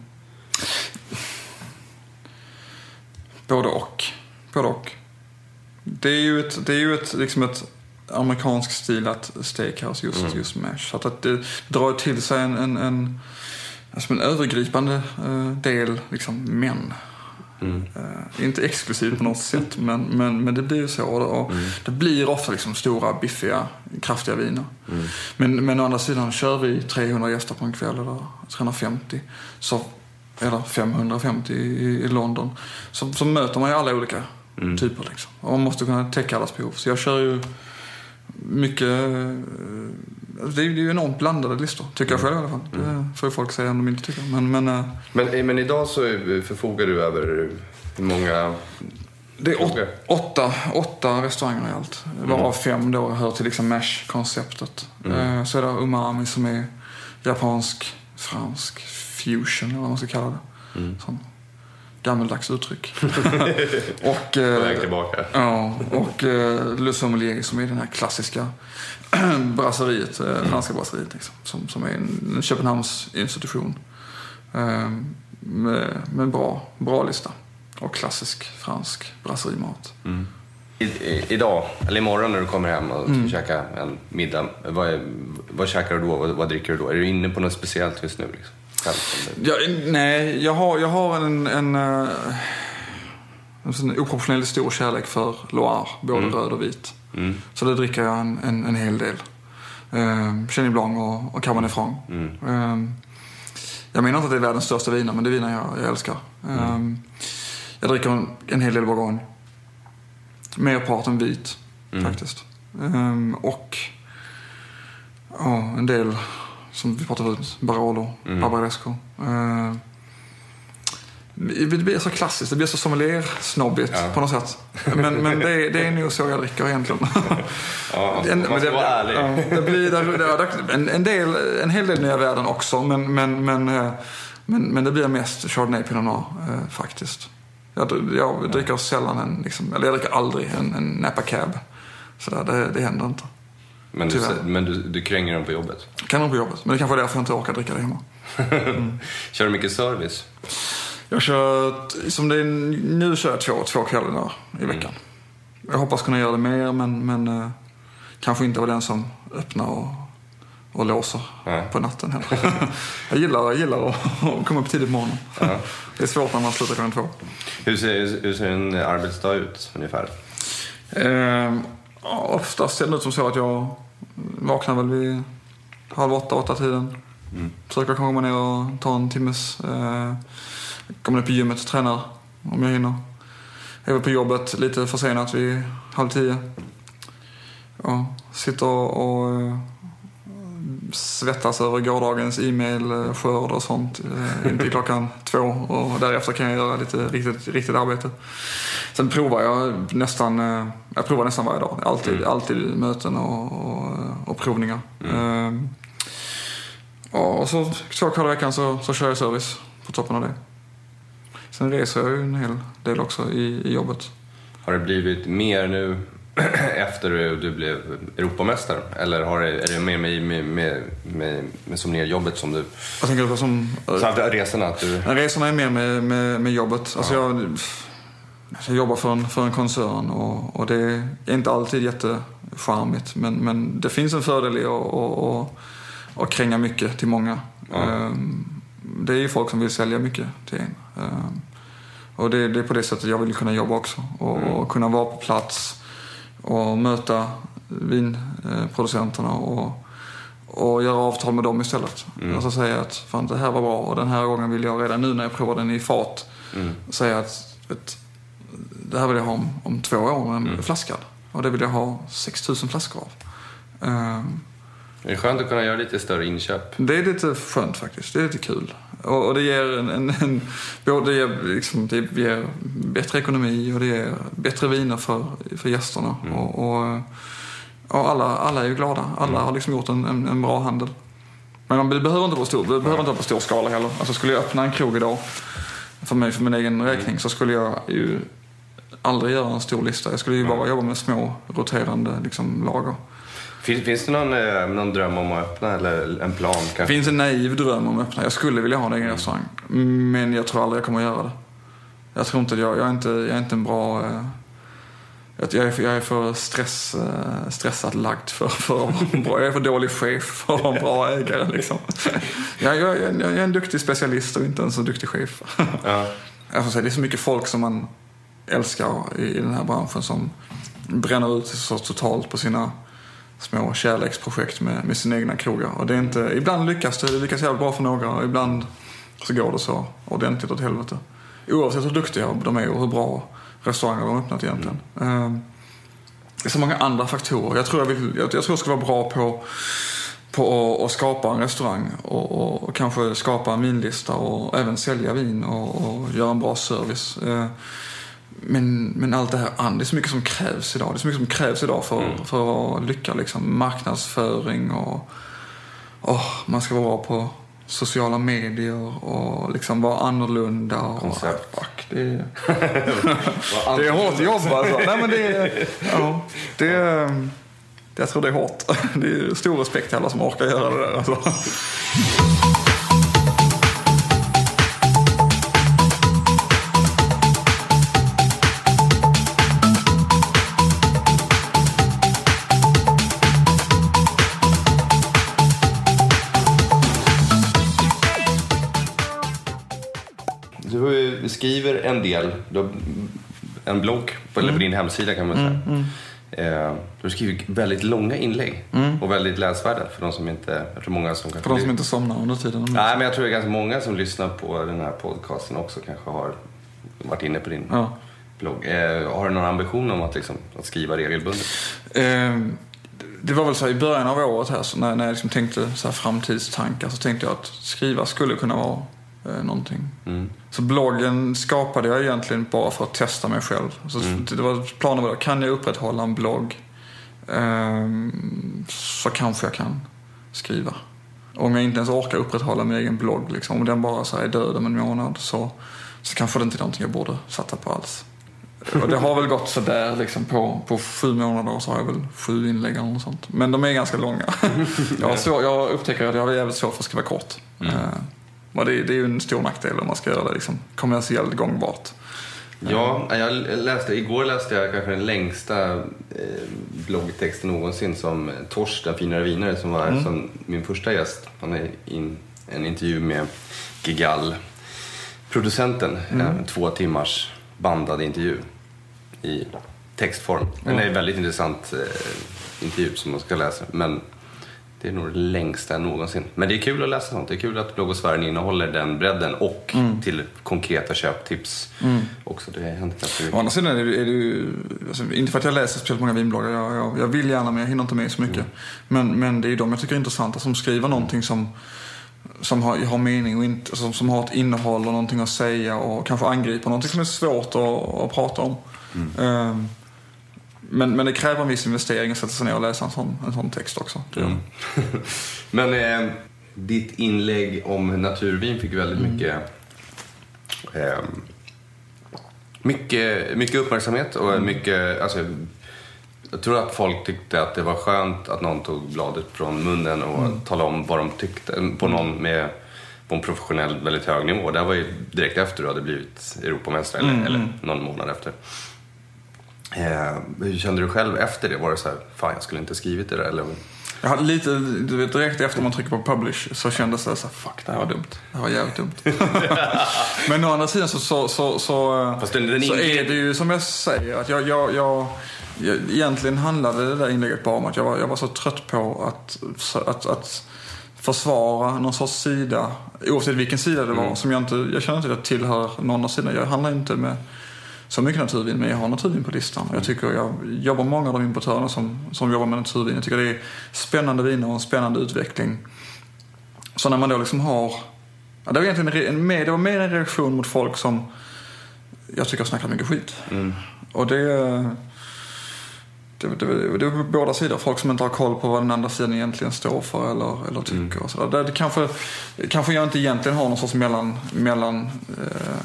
Både och. Både och. Det är ju ett, det är ju ett, liksom ett amerikansk stilat steakhouse just, mm. just Mash. Så att, att det drar till sig en, en, en, alltså en övergripande uh, del liksom män. Mm. Uh, inte exklusivt på något sätt, men, men, men det blir så. Och mm. det blir ofta liksom stora, biffiga, kraftiga viner. Mm. Men, men å andra sidan kör vi trehundra gäster på en kväll eller trehundrafemtio så, eller femhundrafemtio i, i London. Så, så möter man ju alla olika mm. typer liksom. Och man måste kunna täcka allas behov. Så jag kör ju mycket, det är ju enormt blandade listor, tycker jag själv i alla fall. Det får ju folk säga om de inte tycker. Men, men, men, men idag så förfogar du över hur många? Det är åt, åtta, åtta restauranger i allt. Varav mm. fem då hör till liksom Mash-konceptet. Mm. Så är det Umami som är japansk, fransk fusion eller vad man ska kalla det. Mm. Sån gammeldags uttryck. och eh, tillbaka. Ja, och eh, Le Sommelier som är den här klassiska brasseriet, eh, franska brasseriet liksom, som, som är en, en Köpenhamns institution eh, med, med bra, bra lista och klassisk fransk brasserimat. Mm. I, i, idag, eller imorgon när du kommer hem och ska mm. käka en middag, vad, är, vad käkar du då? Vad, vad dricker du då? Är du inne på något speciellt just nu liksom? Ja, nej, jag har, jag har en, en, en, en oproportionellt stor kärlek för Loire, både mm. röd och vit. Mm. Så det dricker jag en, en, en hel del. Uh, Chenin Blanc och, och Cabernet Franc. Mm. Uh, jag menar inte att det är världens största viner, men det är viner jag, jag älskar. Uh, mm. Jag dricker en, en hel del Bourgogne. Merparten vit, mm. faktiskt. Uh, och ja, en del... som vi pratade ut, Barolo, mm. Barbaresco. Uh, det blir så klassiskt, det blir så sommelier-snobbigt ja. på något sätt. Men, men det, är, det är nog så jag dricker egentligen. Ja, en, man ska vara ärlig. Ja, det blir där, där, en, en, del, en hel del nya värden också, men, men, men, men, men det blir mest Chardonnay Pinot Noir uh, faktiskt. Jag, jag dricker sällan en, liksom, eller jag dricker aldrig en, en Napa Cab. Så där, det, det händer inte. Men, du, men du, du kränger dem på jobbet? Kränger dem på jobbet, men det kanske är därför jag inte orkar dricka det hemma. Mm. Kör du mycket service? Jag kör, som det är, nu kör jag två, två kvällar i veckan. Mm. Jag hoppas kunna göra det mer, men, men eh, kanske inte vara den som öppnar och och låser ja. på natten heller. jag gillar, jag gillar att, att komma upp tidigt på morgonen. Ja. Det är svårt när man slutar klockan två. Hur ser, hur ser en arbetsdag ut ungefär? Eh, oftast ser det ut som så att jag vaknar väl vid halv åtta, åtta tiden. Mm. Försöker komma ner och ta en timmes. Eh, kommer ner på gymmet och tränar om jag hinner. Jag är väl på jobbet lite försenat vid halv tio. Ja, sitter och, och svettas över gårdagens e-mail-skörd och sånt. Eh, inte klockan två och därefter kan jag göra lite riktigt, riktigt arbete. Sen provar jag nästan, eh, jag provar nästan varje dag. Alltid, mm. alltid möten och, och, och provningar. Mm. Eh, och så två kvällar i veckan så, så kör jag service på toppen av det. Sen reser jag ju en hel del också i, i jobbet. Har det blivit mer nu efter du blev Europamästare? Eller har det, är det mer med, med, med, med, med som ner jobbet som du... Jag tänker som... Så resorna att du... Resorna är mer med, med, med jobbet. Alltså ja. jag, jag jobbar för en, för en koncern och, och det är inte alltid jättecharmigt. Men, men det finns en fördel i att och, och, och kränga mycket till många. Ja. Det är ju folk som vill sälja mycket till en. Och det, det är på det sättet jag vill kunna jobba också. Och, mm. och kunna vara på plats och möta vinproducenterna och, och göra avtal med dem istället. Mm. Alltså säga att fan, det här var bra och den här gången vill jag redan nu när jag provar den i fat mm. säga att vet, det här vill jag ha om, om två år en mm. flaskad. Och det vill jag ha sex tusen flaskor av. Um, det är skönt att kunna göra lite större inköp. Det är lite skönt faktiskt. Det är lite kul. Och, och det ger en, en, en både ger, liksom, det ger bättre ekonomi och det ger bättre viner för, för gästerna. Mm. Och, och, och alla, alla är ju glada. Alla mm. har liksom gjort en, en, en bra handel. Men man behöver inte på stor, behöver inte på stor skala heller. Alltså skulle jag öppna en krog idag för mig, för min egen räkning mm. så skulle jag ju aldrig göra en stor lista. Jag skulle ju bara mm. jobba med små roterande liksom, lager. Finns, finns det någon, eh, någon dröm om att öppna eller en plan? Kanske? Det finns en naiv dröm om att öppna. Jag skulle vilja ha en egen mm. restaurang. Men jag tror aldrig jag kommer att göra det. Jag tror inte, jag, jag, är, inte, jag är inte en bra... Eh, jag, är, jag är för stress, eh, stressat lagd för, för att vara en bra. Jag är för dålig chef för att vara en bra ägare. Liksom. Jag, jag, jag, jag är en duktig specialist och inte en så duktig chef. Ja. Jag får säga, det är så mycket folk som man älskar i, i den här branschen som bränner ut så totalt på sina... små kärleksprojekt med, med sina egna krogar. Och det är inte, ibland lyckas det, det lyckas jävligt bra för några och ibland så går det så ordentligt åt helvete. Oavsett hur duktiga de är och hur bra restauranger de har öppnat egentligen. Mm. Det är så många andra faktorer. Jag tror jag, vill, jag, jag tror jag ska vara bra på, på att, att skapa en restaurang och, och, och kanske skapa en vinlista och även sälja vin och, och göra en bra service. Men, men allt det här, det är så mycket som krävs idag. Det är så mycket som krävs idag för, mm. för att lyckas. Liksom. Marknadsföring och, och man ska vara bra på sociala medier och liksom vara annorlunda. Och, fuck, det, är, det är hårt jobb alltså. Nej, men det är, ja, det är, det, jag tror det är hårt. Det är stor respekt till alla som orkar göra det där. Alltså. Du skriver en del, du har en blogg på, mm. på din hemsida kan man säga. Mm, mm. Du skriver väldigt långa inlägg mm. och väldigt läsvärda för de som inte, jag tror många som kanske... För de som inte somnar under tiden. Nej, men jag tror det är ganska många som lyssnar på den här podcasten också kanske har varit inne på din ja. blogg. Har du någon ambition om att, liksom, att skriva regelbundet? Eh, det var väl så här, i början av året här så när, när jag liksom tänkte så här framtidstankar så tänkte jag att skriva skulle kunna vara eh, någonting. Mm. Så bloggen skapade jag egentligen bara för att testa mig själv. Så mm. det var planen var, kan jag upprätthålla en blogg eh, så kanske jag kan skriva. Om jag inte ens orkar upprätthålla min egen blogg liksom, om den bara så här är död om en månad så, så kanske det inte är någonting jag borde satsa på alls. Och det har väl gått så där liksom på, på sju månader så har jag väl sju inlägg eller något sånt. Men de är ganska långa. jag, så, jag upptäcker att jag har jävligt svårt för att skriva kort. Mm. Uh, och det, det är ju en stor nackdel om man ska göra det liksom kommersiellt gångbart. Ja, jag läste, igår läste jag kanske den längsta eh, bloggtexten någonsin som Torsten, finare vinare, som var mm. som min första gäst. Han är in en intervju med Gigal, producenten, mm. en två timmars bandad intervju i textform. Den är en väldigt intressant eh, intervju som man ska läsa, men det är nog det längsta någonsin. Men det är kul att läsa sånt. Det är kul att blogosfären innehåller den bredden och mm. till konkreta köptips mm. också. Det händer ganska mycket. Å andra sidan är det, är det ju, alltså, inte för att jag läser speciellt många vinbloggar. Jag, jag, jag vill gärna, men jag hinner inte med så mycket. Mm. Men, men det är ju de jag tycker är intressanta som skriver någonting som, som har, har mening och inte, som, som har ett innehåll och någonting att säga och kanske angripa någonting som är svårt att, att prata om. Mm. Um, Men, men det kräver en viss investering att sätta sig ner och läsa en sån, en sån text också. Mm. Men eh, ditt inlägg om naturvin fick väldigt mm. mycket, eh, mycket mycket uppmärksamhet och mm. mycket, alltså, jag tror att folk tyckte att det var skönt att någon tog bladet från munnen och mm. talade om vad de tyckte på någon med på en professionell väldigt hög nivå. Det var ju direkt efter du hade blivit Europamästare eller, mm. eller någon månad efter. Eh, hur kände du själv efter det? Var det så här, fan jag skulle inte skrivit det där eller? Jag hade lite, du vet, direkt efter man trycker på publish så kändes det så här, fuck det här var dumt. Det här var jävligt dumt. Men å andra sidan så, så, så, så, Fast den, den så är det ju som jag säger att jag, jag, jag, jag egentligen handlade det där inlägget bara om att jag var, jag var så trött på att, att, att försvara någon sorts sida, oavsett vilken sida det var, mm. som jag inte, jag känner inte att jag tillhör någon av sidorna. Jag handlar inte med så mycket naturvin, men jag har naturvin på listan. Jag tycker jag jobbar många av de importörerna som, som jobbar med naturvin. Jag tycker det är spännande viner och en spännande utveckling. Så när man då liksom har, ja, det var egentligen en, mer, det var mer en reaktion mot folk som jag tycker har snackat mycket skit. Mm. Och det, det, det, det är båda sidor. Folk som inte har koll på vad den andra sidan egentligen står för eller, eller tycker. Mm. Och så där. Det, det kanske, kanske jag inte egentligen har någon sorts mellan, mellan eh,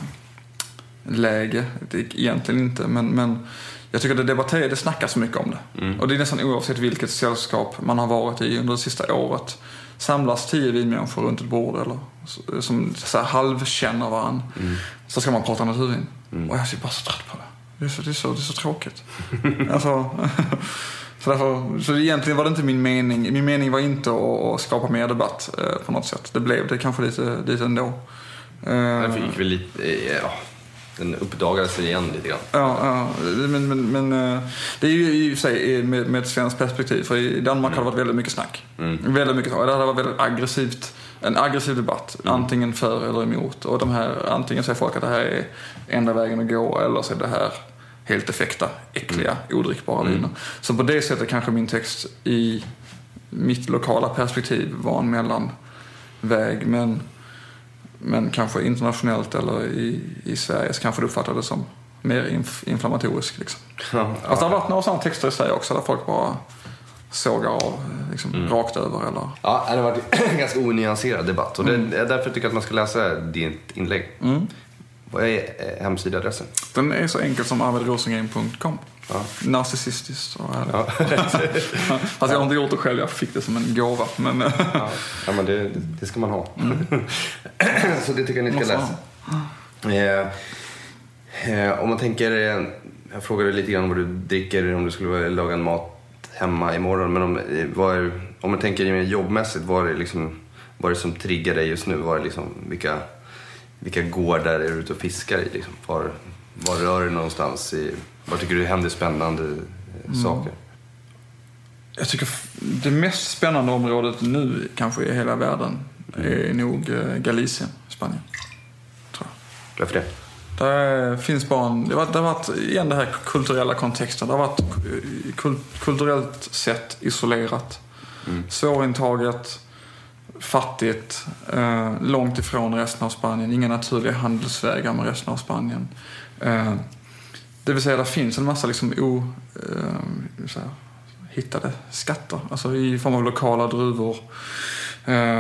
läge, det är egentligen inte, men, men jag tycker att det debatterar, det snackas så mycket om det. Mm. Och det är nästan oavsett vilket sällskap man har varit i under det sista året. Samlas tio vinmänniskor runt ett bord eller som så här halvkänner varandra. Mm. Så ska man prata naturvin. Mm. Och jag är bara så trött på det. Det är så, det är så, det är så tråkigt. alltså, så, därför, så egentligen var det inte min mening. Min mening var inte att, att skapa mer debatt eh, på något sätt. Det blev det kanske lite, lite ändå. Eh, det fick väl lite, ja. Den uppdagades igen lite grann. Ja, ja. Men, men, men det är ju i och för sig med, med ett svenskt perspektiv. För i Danmark mm. har det varit väldigt mycket snack. Mm. Väldigt mycket snack. Det har varit väldigt aggressivt. En aggressiv debatt. Mm. Antingen för eller emot. Och de här, antingen säger folk att det här är enda vägen att gå. Eller så är det här helt effekta, äckliga, mm. odrickbara viner. Mm. Så på det sättet kanske min text i mitt lokala perspektiv var en mellanväg. Men Men kanske internationellt eller i, i Sverige så kanske du uppfattar det som mer inf- inflammatorisk. Liksom. Ja, ja. Alltså, det har varit några sådana texter i Sverige också där folk bara sågar av liksom, mm. rakt över. Eller... Ja, det har varit en ganska onyanserad debatt. Och mm. det är därför tycker jag att man ska läsa ditt inlägg. Mm. Vad är hemsidaadressen? Den är så enkel som arvid rosengren punkt com. Ja. Narcissistiskt och ja. Alltså jag har inte gjort det själv, jag fick det som en gåva men, ja. ja men det, det ska man ha. Mm. Så det tycker jag ni ska läsa. eh, eh, Om man tänker, jag frågade lite grann om vad du dricker om du skulle laga en mat hemma imorgon, men om, vad är, om man tänker jobbmässigt, vad är det liksom, vad är det som triggar dig just nu? Vad är liksom, vilka, vilka gårdar är du ute och fiskar i liksom? Var, var rör du någonstans i, vad tycker du händer spännande mm. saker? Jag tycker det mest spännande området nu kanske i hela världen mm. är nog Galicien, Spanien. Tror jag. Varför det? Där finns bara en, det har det varit igen det här kulturella kontexten. Det har varit kul, kulturellt sett isolerat. Mm. Svårintaget, fattigt, eh, långt ifrån resten av Spanien. Inga naturliga handelsvägar med resten av Spanien. Eh, det vill säga det finns en massa liksom o, eh, så här, hittade skatter. Alltså i form av lokala druvor. Eh,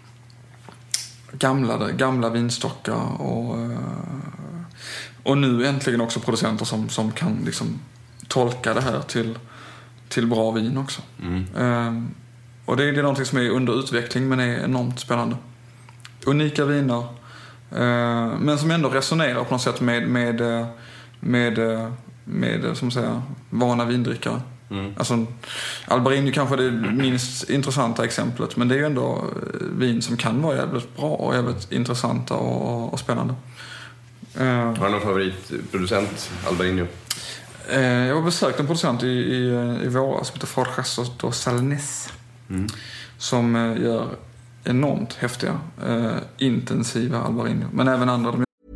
gamla, gamla vinstockar och, och nu äntligen också producenter som, som kan liksom tolka det här till, till bra vin också. Mm. Eh, och det är, det är någonting som är under utveckling men är enormt spännande. Unika viner, eh, men som ändå resonerar på något sätt med, med, med, med som säger, vana vindrickare. Mm. Alltså, Albarino kanske är det minst intressanta exemplet, men det är ju ändå vin som kan vara jävligt bra och jävligt intressanta och, och spännande. Har du någon favoritproducent, Albarino? Jag har besökt en producent i, i, i våras som heter Forjas och Salnes, mm. som gör enormt häftiga, eh, intensiva Albarino, men även andra.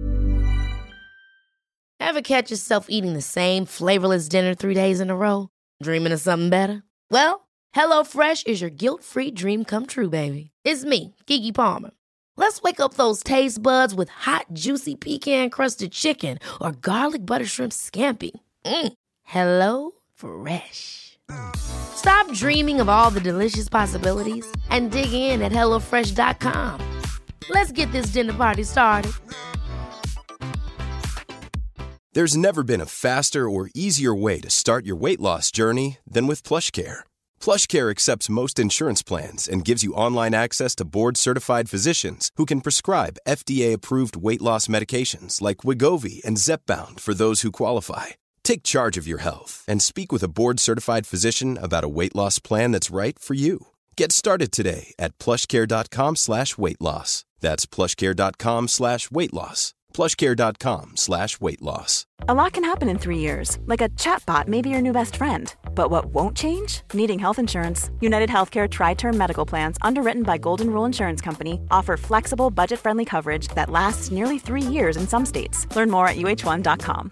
Ever catch yourself eating the same flavorless dinner three days in a row? Dreaming of something better? Well, HelloFresh is your guilt-free dream come true, baby. It's me, Keke Palmer. Let's wake up those taste buds with hot, juicy pecan-crusted chicken or garlic butter shrimp scampi. Mm. Hello Fresh. Stop dreaming of all the delicious possibilities and dig in at hello fresh dot com. Let's get this dinner party started. There's never been a faster or easier way to start your weight loss journey than with PlushCare. PlushCare accepts most insurance plans and gives you online access to board-certified physicians who can prescribe F D A-approved weight loss medications like Wegovy and Zepbound for those who qualify. Take charge of your health and speak with a board-certified physician about a weight loss plan that's right for you. Get started today at plushcare.com slash weight loss. That's plushcare.com slash weight loss. plushcare.com slash weight loss. A lot can happen in three years, like a chatbot may be your new best friend. But what won't change? Needing health insurance. United Healthcare Tri-Term Medical Plans, underwritten by Golden Rule Insurance Company, offer flexible, budget-friendly coverage that lasts nearly three years in some states. Learn more at u h one dot com.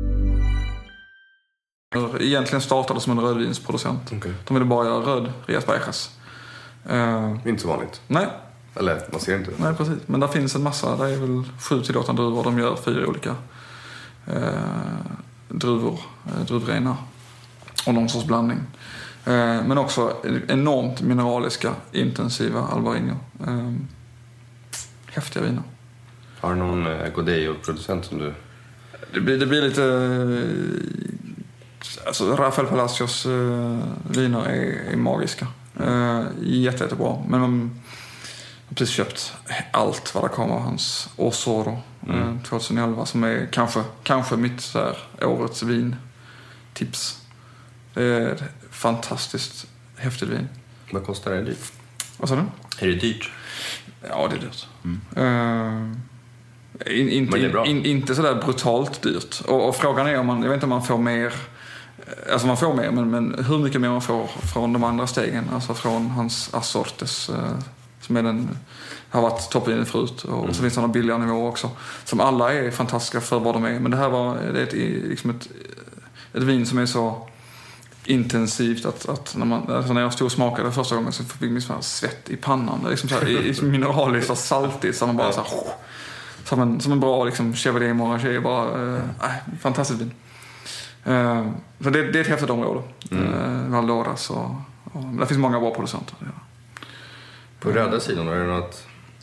Egentligen startade som en rödvinsproducent. Okay. De ville bara göra röd Rias Baixas. Uh, inte så vanligt. Nej. Eller, man ser inte. Nej, precis. Men där finns en massa. Det är väl sju till åtta druvor. De gör fyra olika uh, druvor, uh, druvrenar. Och någon sorts blandning. Uh, men också enormt mineraliska, intensiva Albarino. Uh, häftiga viner. Har du någon uh, Godello-producent som du... Det blir, det blir lite... Uh, Alltså, Rafael Palacios uh, viner är, är magiska. Uh, jätte, jättebra. Men man har precis köpt allt vad det kommer av hans Osoro mm. uh, tjugoelva, som är kanske, kanske mitt så här, årets vintips. Det är ett fantastiskt häftigt vin. Vad kostar det dyrt? Vad sa du? Är det dyrt? Ja, det är dyrt. Mm. Uh, in, inte, Men det är bra. In, inte så där brutalt dyrt. Och, och frågan är om man, jag vet inte om man får mer. Alltså man får mer, men, men hur mycket mer man får från de andra stegen. Alltså från hans Assortes, eh, som är den, har varit toppvinen förut. Och mm. så finns det några billiga nivåer också. Som alla är fantastiska för vad de är. Men det här var det är ett, liksom ett, ett vin som är så intensivt att, att när, man, alltså när jag stod och smakade första gången så fick man så här svett i pannan. Det är liksom så här, i, i mineraliskt och saltigt. Så man bara så här, som, en, som en bra liksom, Chevalier Monarché. Bara, eh, fantastiskt vin. Uh, så det, det är ett häftigt område. Mm. Uh, Valdoras och, och det finns många bra producenter. Ja. På röda sidan är det något?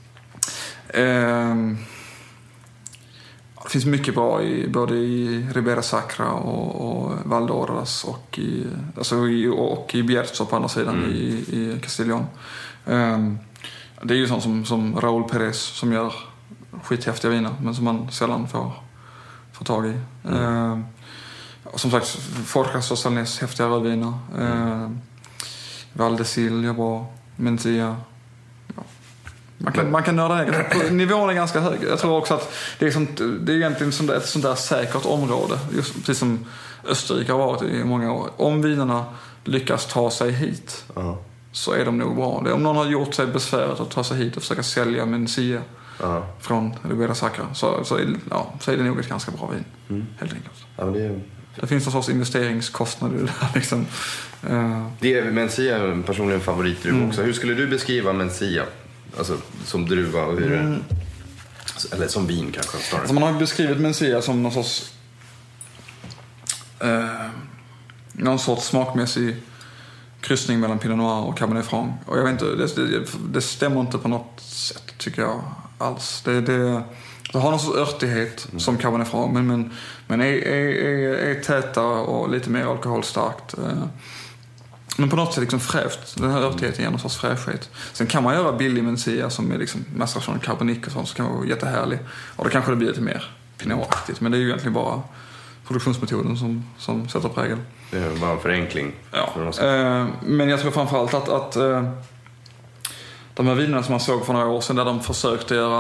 Uh, det finns mycket bra i både i Ribera Sacra och, och Valdoras och i, alltså i, och i Bierzo på andra sidan mm. i, i Castillon. Uh, det är ju sånt som, som Raúl Pérez som gör skithäftiga viner, men som man sällan får, får tag i. Mm. Uh, Och som sagt, Forjas och Salnes häftiga rödviner. Eh, Valdesil, jag bra. Mencia. Ja. Man kan, man kan nörda ner. Nivån är ganska hög. Jag tror också att det är, sånt, det är egentligen sånt där, ett sånt där säkert område. Just, precis som Österrike har varit i många år. Om vinerna lyckas ta sig hit uh-huh. så är de nog bra. Det, om någon har gjort sig besväret att ta sig hit och försöka sälja Mencia uh-huh. från Ribera Sacra så, så, är, ja, så är det nog ett ganska bra vin. Mm. Helt enkelt. Ja, men det är... Det finns någon sorts investeringskostnader där liksom. Uh. Det är Mencia en personlig favoritdruva mm. också. Hur skulle du beskriva Mencia? Alltså som druva och hur mm. eller som vin kanske. Alltså man har beskrivit Mencia som någon sorts uh, någon sorts smakmässig kryssning mellan Pinot Noir och Cabernet Franc. Och jag vet inte, det, det, det stämmer inte på något sätt tycker jag alls. Det det Det har någon sorts örtighet mm. som Cabernet Franc, men, men, men är, är, är, är tätare och lite mer alkoholstarkt. Men på något sätt liksom fräscht. Den här örtigheten ger någon sorts fräschhet. Sen kan man göra billig Mencia som är liksom mest från Cabernet och sånt, så kan vara jättehärlig. Och då kanske det blir lite mer Pinot-aktigt, men det är ju egentligen bara produktionsmetoden som, som sätter prägel. Det är bara en förenkling. Ja. Eh, men jag tror framförallt att, att eh, de här vinerna som man såg för några år sedan där de försökte göra,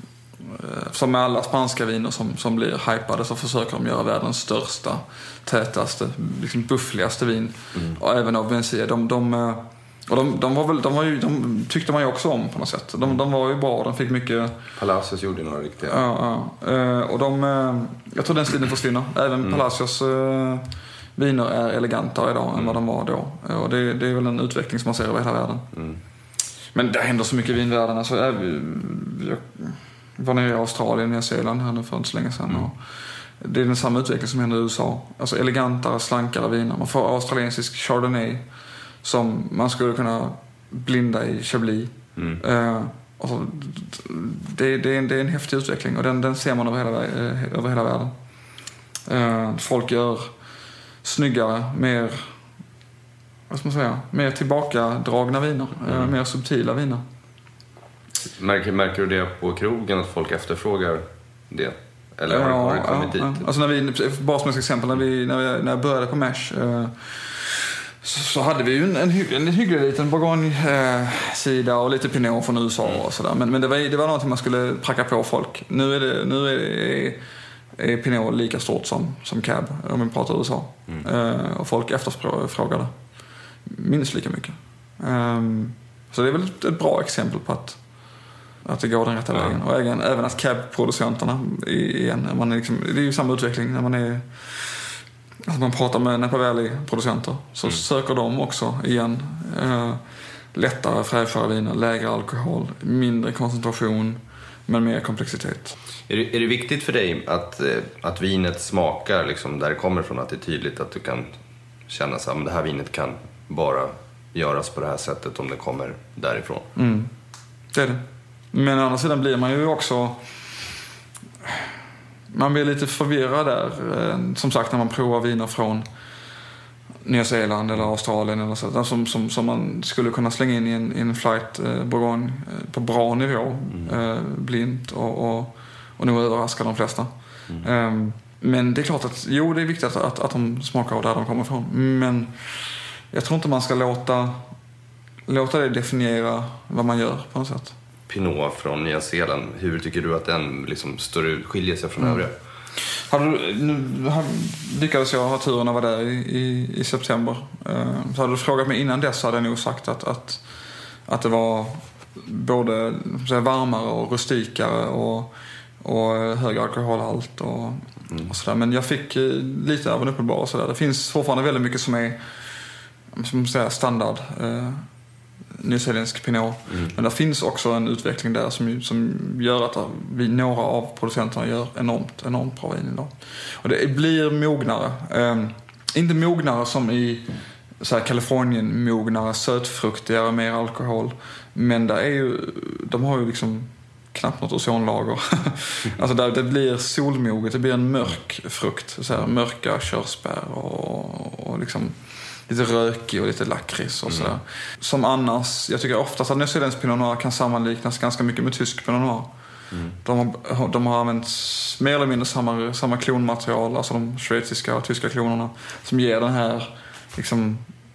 eh, som med alla spanska viner som, som blir hypade, så försöker de göra världens största, tätaste, liksom buffligaste vin. Mm. Och även av Mencía. De, de, eh, och de, de, var väl, de, var ju, de tyckte man ju också om på något sätt. De, de var ju bra, de fick mycket... Palacios gjorde några riktiga. Ja, ja. Eh, och de, eh, jag tror den stilen försvinner. Även mm. Palacios eh, viner är elegantare idag mm. än vad de var då. Och det, det är väl en utveckling som man ser över hela världen. Mm. Men det händer så mycket i vinvärlden. Alltså, jag, jag var nere i Australien och Nya Zeeland här nu för inte så länge sedan. Mm. Och det är den samma utveckling som händer i U S A. Alltså elegantare, slankare viner. Man får australiensisk Chardonnay som man skulle kunna blinda i Chablis. Mm. Uh, alltså, det, det, är en, det är en häftig utveckling och den, den ser man över hela, uh, över hela världen. Uh, folk gör snyggare, mer, vad ska man säga, mer tillbakadragna viner, mm. uh, mer subtila viner. Märker, märker du det på krogen att folk efterfrågar det? Eller har, ja, har det kommit ja, dit? Ja. Alltså när vi, bara som ett exempel, när, vi, när, vi, när jag började på Mash uh, så, så hade vi ju en, en, hygglig, en hygglig liten Bourgogne-sida och lite Pinot från U S A och sådär. Men, men det, var, det var något man skulle pracka på folk. Nu är, det, nu är, det, är Pinot lika stort som, som Cab om vi pratar U S A. Mm. Uh, och folk efterfrågade minst lika mycket. Um, så det är väl ett, ett bra exempel på att, att det går den rätta vägen. Och även, även att Cab-producenterna igen, man är liksom, det är ju samma utveckling när man är... Alltså man pratar med Napa Valley-producenter så mm. söker de också igen eh, lättare, fräschare viner, lägre alkohol, mindre koncentration men mer komplexitet. Är det, är det viktigt för dig att, att vinet smakar liksom, där det kommer från, att det är tydligt att du kan känna att det här vinet kan bara göras på det här sättet om det kommer därifrån? Mm. Det är det. Men å andra sidan blir man ju också... Man blir lite förvirrad där, som sagt, när man provar viner från Nya Zeeland eller Australien eller så, som, som, som man skulle kunna slänga in i en, i en flight eh, Bourgogne eh, på bra nivå, mm. eh, blint och, och, och nog överraskar de flesta. Mm. Eh, men det är klart att, jo, det är viktigt att, att, att de smakar av där de kommer ifrån. Men jag tror inte man ska låta, låta det definiera vad man gör på något sätt. Pinot från Nya Zeeland, hur tycker du att den liksom står ut, skiljer sig från mm. övriga? Hade du, nu lyckades jag ha turen att vara där i, i, i september. Uh, så hade du frågat mig innan dess så hade jag nog sagt att, att, att det var både säga, varmare och rustikare och, och högre alkoholhalt och, mm. och sådär. Men jag fick lite av en uppenbar sådär. Det finns fortfarande väldigt mycket som är som säga, standard uh, nyzeeländsk Pinot. Mm. Men det finns också en utveckling där som, som gör att vi, några av producenterna gör enormt, enormt bra vin idag. Och det blir mognare. Eh, inte mognare som i så här, Kalifornien mognare, sötfruktigare, mer alkohol. Men där är ju, de har ju liksom knappt något ozonlager. Alltså där det blir solmoget, det blir en mörk frukt. Så här, mörka körsbär och, och liksom lite rökig och lite lakrits och sådär. Mm. Som annars, jag tycker oftast att nyzeeländsk Pinot Noir kan sammanliknas ganska mycket med tysk Pinot Noir. Mm. De, har, de har använt mer eller mindre samma, samma klonmaterial, alltså de schweiziska och tyska klonerna, som ger den här liksom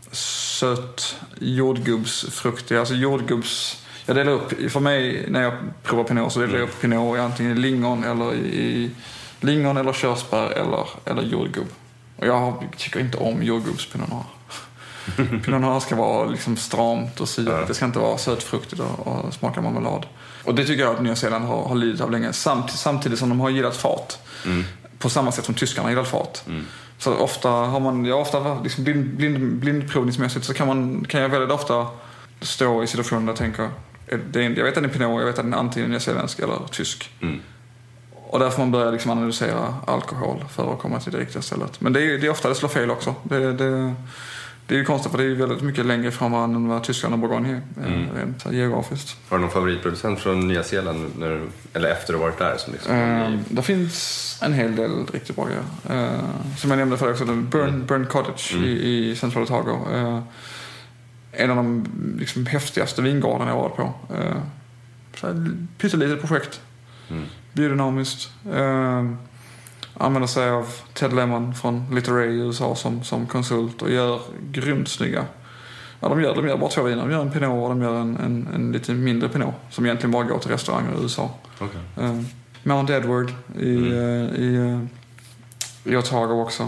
söt jordgubbsfruktiga, alltså jordgubbs... Jag delar upp, för mig när jag provar Pinot så delar jag upp Pinot i antingen lingon eller i lingon eller körsbär eller, eller jordgubb. Och jag tycker inte om jordgubbs-Pinot Noir. Pinot Noir ska vara liksom stramt och syrligt. Ja. Det ska inte vara sötfruktigt och, och smaka marmelad. Och det tycker jag att Nya Zeeland har, har lidit av länge. Samt, samtidigt som de har gillat fat. Mm. På samma sätt som tyskarna har gillat fat. Mm. Så ofta har man, ja, ofta liksom blind, blind, blindprovningsmässigt så kan, man, kan jag väldigt ofta stå i situationer där jag tänker, det är, jag vet att den är Pinot, jag vet att den är antingen nyzeeländsk eller tysk. Mm. Och därför man börjar liksom analysera alkohol för att komma till det riktiga stället. Men det är, det är ofta det slår fel också. Det, det, det är ju konstigt för det är väldigt mycket längre fram än vad Tyskland och Bourgogne är mm. rent geografiskt. Har du någon favoritproducent från Nya Zeeland när, eller efter att ha varit där? Som liksom uh, i... Det finns en hel del riktigt bra grejer. Uh, som jag nämnde för också, Burn, mm. Burn Cottage mm. i, i Central Otago. Uh, en av de liksom häftigaste vingårdarna jag har varit på. Uh, så ett pyttelitet projekt. Mm. Biodynamiskt. Uh, använder sig av Ted Lemon från Literary i U S A som, som konsult och gör grymt snygga. Ja, de gör, de gör bara två viner. De gör en Pinot och de gör en, en, en lite mindre Pinot som egentligen bara går till restauranger i U S A. Okay. Uh, Mount Edward i, mm. uh, i, uh, i Otago också.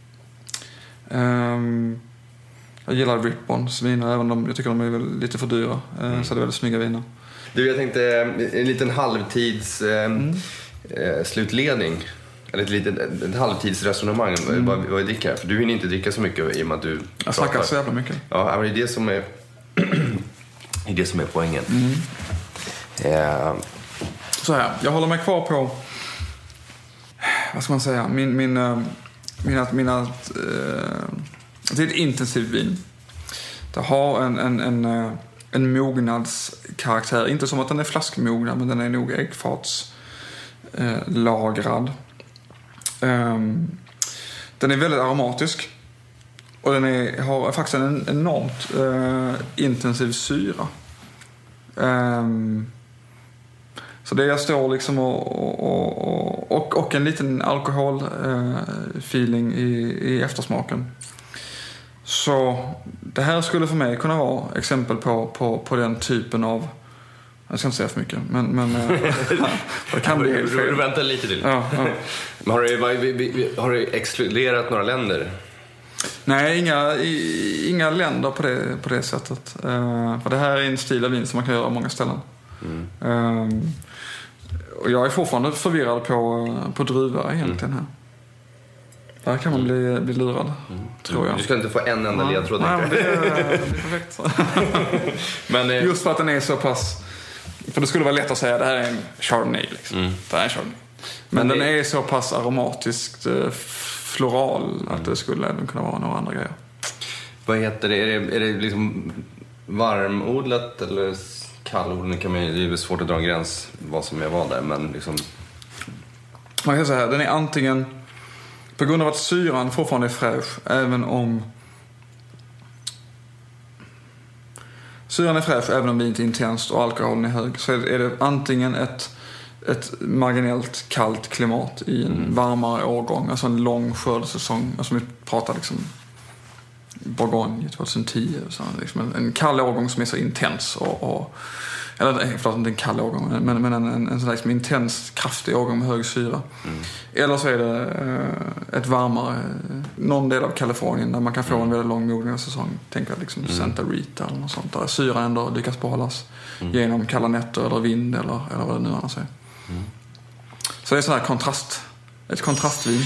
Um, jag gillar Ripons viner, även om jag tycker de är väl lite för dyra. Uh, mm. Så det är väldigt snygga viner. Du, jag tänkte en liten halvtids eh, mm. eh, slutledning. Eller ett litet ett halvtidsresonemang mm. vad, vad vi dricker. För du hinner inte dricka så mycket i och med att du jag snackar så jävla mycket. Ja, det är det som är det är det som är poängen. Mm. Eh. Så här, jag håller mig kvar på vad ska man säga? Min min mina mina uh, det är ett intensivt vin. Det har en en en uh, en mognadskaraktär, inte som att den är flaskmognad, men den är nog äggfats uh, lagrad. Um, den är väldigt aromatisk och den är, har faktiskt en enormt uh, intensiv syra. Um, så det jag står liksom och, och, och, och en liten alkohol uh, feeling i, i eftersmaken. Så det här skulle för mig kunna vara exempel på, på, på den typen av, jag ska inte säga för mycket, men, men det kan bli helt fel. Du väntar lite till. Ja, ja. Men har du, har du exkluderat några länder? Nej, inga, inga länder på det, på det sättet. Uh, för det här är en stil av vin som man kan göra på många ställen. Mm. Uh, och jag är fortfarande förvirrad på, på druvor egentligen här. Där kan man bli, bli lurad, mm. tror jag. Du ska inte få en enda ja. ledtråd. Nej, det är, det är perfekt. Men, eh, just för att den är så pass... För det skulle vara lätt att säga att det här är en Chardonnay. Liksom. Mm. Det här är en Chardonnay. Men, Men den det... är så pass aromatiskt eh, floral mm. att det skulle även kunna vara några andra grejer. Vad heter det? Är det, är det liksom varmodlat eller kallodlat? Kan man, det är svårt att dra en gräns vad som är vad där. Men liksom... Man kan säga här, den är antingen... På grund av att syran fortfarande är fräsch, även om syran är fräsch även om det inte är intenst och alkoholen är hög, så är det antingen ett, ett marginellt kallt klimat i en mm. varmare årgång, alltså en lång skördesäsong, alltså vi pratar liksom Bourgogne tjugohundratio, så liksom en, en kall årgång som är så intens och, och eller förlåt, inte en kall årgång, men, men en, en, en sån där liksom intens, kraftig årgång med hög syra. Mm. Eller så är det eh, ett varmare, någon del av Kalifornien där man kan få en väldigt lång mognadssäsong. Tänk att liksom mm. Santa Rita eller något sånt där syran ändå lyckas behållas mm. genom kalla nätter eller vind eller, eller vad det nu annars är. Mm. Så det är sån här kontrast, ett kontrastvin.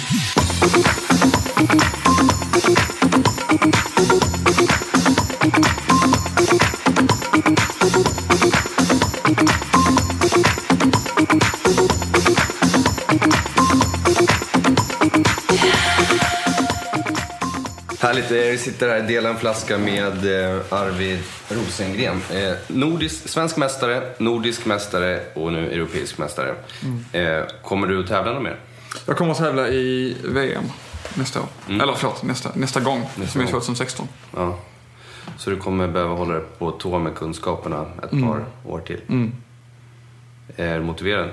Härligt, vi sitter här och delar en flaska med Arvid Rosengren. Eh, nordisk, svensk mästare, nordisk mästare och nu europeisk mästare. Mm. Eh, kommer du att tävla något mer? Jag kommer att tävla i V M nästa år. Mm. Eller förlåt, nästa, nästa gång, nästa som är tjugohundrasexton. Ja. Så du kommer behöva hålla dig på tå med kunskaperna ett mm. par år till. Mm. Är du motiverad?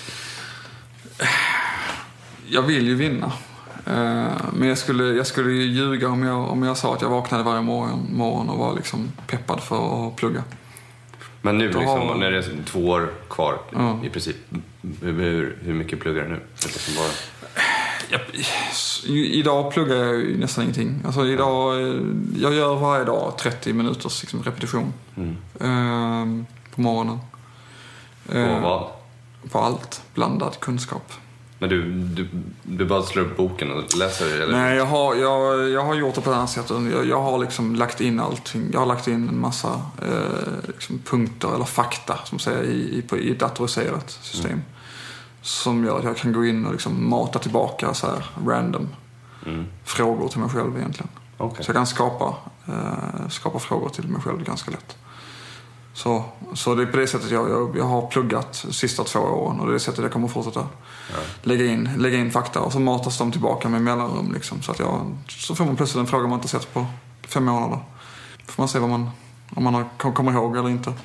Jag vill ju vinna. Men jag skulle, jag skulle ju ljuga om jag, om jag sa att jag vaknade varje morgon, morgon och var liksom peppad för att plugga. Men nu liksom, har... när det är två år kvar ja. i princip, hur, hur mycket pluggar du nu? Bara... Jag, idag pluggar jag ju nästan ingenting. Alltså idag, jag gör varje dag trettio minuters liksom, repetition mm. eh, på morgonen. På eh, vad? På allt, blandad kunskap. Men du, du, du bara slår upp boken och läser? Eller? Nej, jag har, jag, jag har gjort det på det här sättet. Jag, jag har liksom lagt in allting. Jag har lagt in en massa eh, liksom punkter eller fakta som säger, i, i, i ett datoriserat system. Mm. Som gör att jag kan gå in och liksom mata tillbaka så här random mm. frågor till mig själv egentligen. Okay. Så jag kan skapa, eh, skapa frågor till mig själv ganska lätt. Så, så det är på det sättet jag, jag, jag har pluggat de sista två åren och det är det sättet jag kommer att fortsätta ja. lägga, in, lägga in fakta och så matas de tillbaka med mellanrum liksom, så att jag, så får man plötsligt en fråga man inte sett på fem månader. Får man se vad man, om man har, kommer ihåg eller inte. Okej.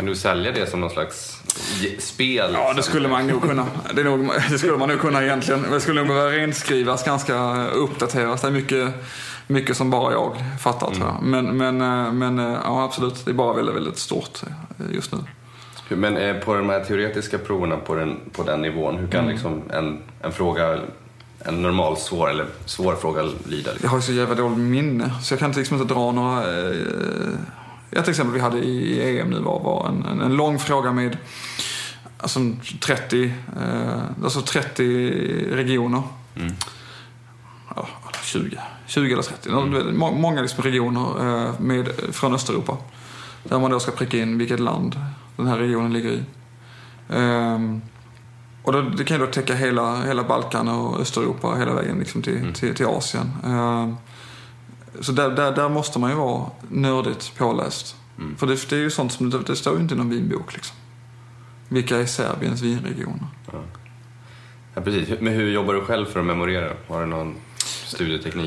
Kan du sälja det som någon slags spel? Ja, det skulle man nog kunna. Det, är nog, det skulle man nog kunna egentligen. Det skulle nog behöva renskrivas, ganska uppdateras. Det är mycket, mycket som bara jag fattar, mm. tror jag. Men, men, men ja, absolut. Det är bara väldigt, väldigt stort just nu. Men på de här teoretiska proverna på den, på den nivån, hur kan mm. liksom en, en fråga... en normal svår eller svår fråga lyda? Jag har ju så jävla dåligt minne, så jag kan liksom inte dra några... Eh, ett exempel vi hade i E M nu var, var en, en, en lång fråga med alltså trettio, eh, alltså trettio regioner. Mm. Ja, tjugo, tjugo eller trettio. Mm. Många liksom regioner eh, med, från Östeuropa. Där man då ska pricka in vilket land den här regionen ligger i. Eh, Och då, det kan ju då täcka hela, hela Balkan och Östeuropa hela vägen liksom till, mm. till, till Asien. Uh, så där, där, där måste man ju vara nördigt påläst. Mm. För det, det är ju sånt som det, det står ju inte i någon vinbok liksom. Vilka är Serbiens vinregioner? Ja. Ja, precis. Men hur jobbar du själv för att memorera? Har du någon studieteknik?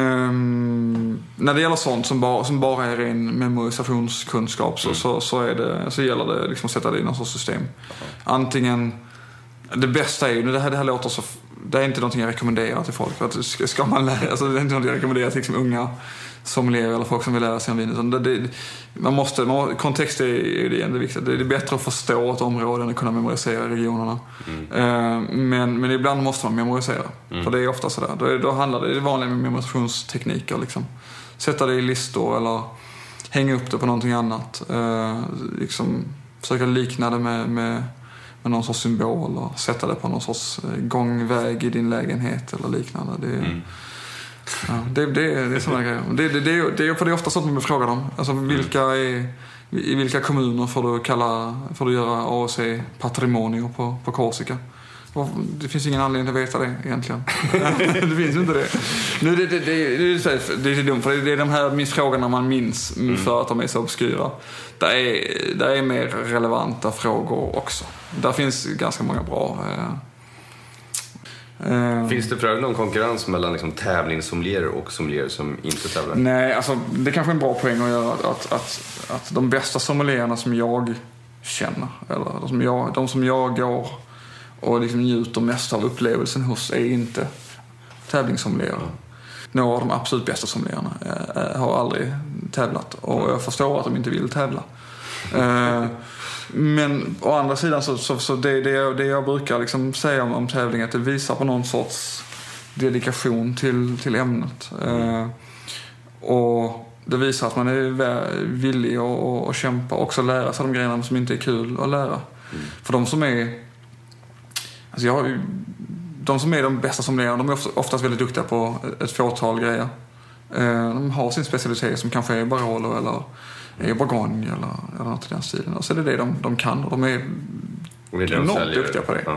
Um, när det gäller sånt som bara, som bara är ren memorisationskunskap så, mm. så, så, är det, så gäller det liksom att sätta det i någon sorts system. Mm. Antingen... Det bästa är ju, det här, det här låter så, det är inte någonting jag rekommenderar till folk. För att ska man lära, alltså det är inte någonting jag rekommenderar till liksom unga sommelier eller folk som vill lära sig om vin. Det, det, man måste, man, kontext är, är det ändå viktigt. Det är bättre att förstå ett område än att kunna memorisera regionerna. Mm. Uh, men, men ibland måste man memorisera. Mm. För det är ofta sådär. Då, då handlar det, det är vanliga med memorisationstekniker. Liksom. Sätta det i listor eller hänga upp det på någonting annat. Uh, liksom, försöka likna det med... med med någon sorts symbol och sätta det på någon sorts gångväg i din lägenhet eller liknande. Det är, mm. ja, det, det, det är sådana grejer. Det, det, det, det, är, för det är ofta sånt man frågar dem. Alltså, vilka är, i vilka kommuner får du, kalla, får du göra A O C Patrimonio på, på Korsika? Det finns ingen anledning att veta det egentligen. Det finns ju inte det. Nu, det, det, det, det, är, det är dumt, för det är de här missfrågorna man minns mm. för att de är så obskyra. Det är, det är mer relevanta frågor också. Där finns ganska många bra... Eh, eh, finns det för övrigt någon konkurrens mellan liksom tävlingssommelier och sommelier som inte tävlar? Nej, alltså det är kanske är en bra poäng att göra att, att, att, att de bästa sommelierna som jag känner, eller de som jag, de som jag går och liksom njuter mest av upplevelsen hos, är inte tävlingssommelier. Mm. Några av de absolut bästa sommelierna eh, har aldrig tävlat, och jag förstår att de inte vill tävla. eh, men å andra sidan så, så, så det, det, jag, det jag brukar liksom säga om, om tävling, att det visar på någon sorts dedikation till, till ämnet. Eh, och det visar att man är villig att, att kämpa och också lära sig de grejerna som inte är kul att lära. Mm. För de som är alltså jag har ju, de som är de bästa sommelierna, de är oftast väldigt duktiga på ett fåtal grejer. De har sin specialitet som kanske är Barolo eller är Bourgogne eller, eller något i den stilen. Och så är det det de, de kan, och de är enormt duktiga på det. Ja.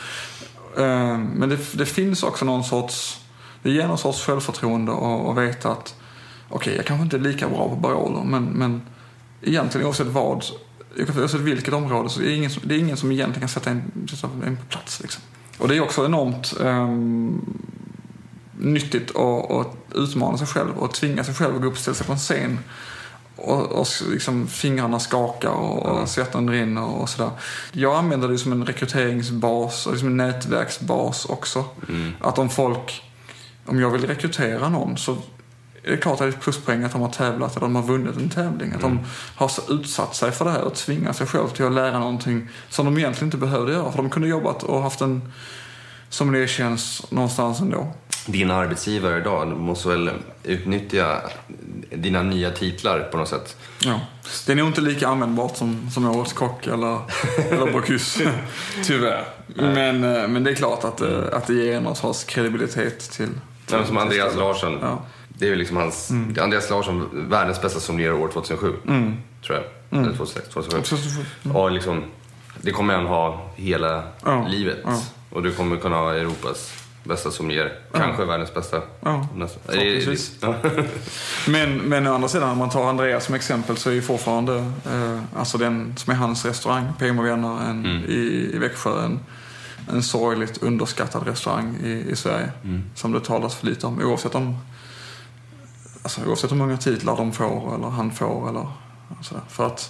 Ja. Men det, det finns också någon sorts, det ger någon sorts självförtroende och, och veta att okej, okay, jag kanske inte är lika bra på Barolo, men, men egentligen oavsett vad, oavsett vilket område, så är det ingen, det är ingen som egentligen kan sätta en, sätta en på plats liksom. Och det är också enormt um, nyttigt att, att utmana sig själv och tvinga sig själv att gå upp och ställa sig på en scen och, och liksom fingrarna skakar och, och svetten rinner och sådär. Jag använder det som en rekryteringsbas och liksom en nätverksbas också. Mm. Att om folk, om jag vill rekrytera någon, så är det klart att det är ett pluspoäng att de har tävlat eller de har vunnit en tävling. Att mm. de har utsatt sig för det här och tvingat sig själv till att lära någonting som de egentligen inte behövde göra. För de kunde jobbat och haft en sommeliertjänst någonstans ändå. Dina arbetsgivare idag måste väl utnyttja dina nya titlar på något sätt? Ja, det är nog inte lika användbart som, som årets kock eller, eller Bocuse, tyvärr. Men, men det är klart att, mm. att det ger någon sorts kredibilitet till... till ja, som Andreas Larsson. Ja. Det är ju liksom hans... Mm. Andreas Larsson, världens bästa sommelier år tjugohundrasju, mm. tror jag. Mm. Eller tjugohundrasex, tjugohundrasju. Mm. Och liksom, det kommer han ha hela ja. livet. Ja. Och du kommer kunna ha Europas bästa sommelier. Kanske ja. världens bästa. Ja, precis. Ja. men, men å andra sidan, om man tar Andreas som exempel, så är ju fortfarande eh, alltså den som är hans restaurang, P M och Vänner en, mm. i, i Växjö, en, en sorgligt underskattad restaurang i, i Sverige. Mm. Som det talas för lite om, oavsett om Alltså, oavsett hur många titlar de får eller han får eller sådär. För att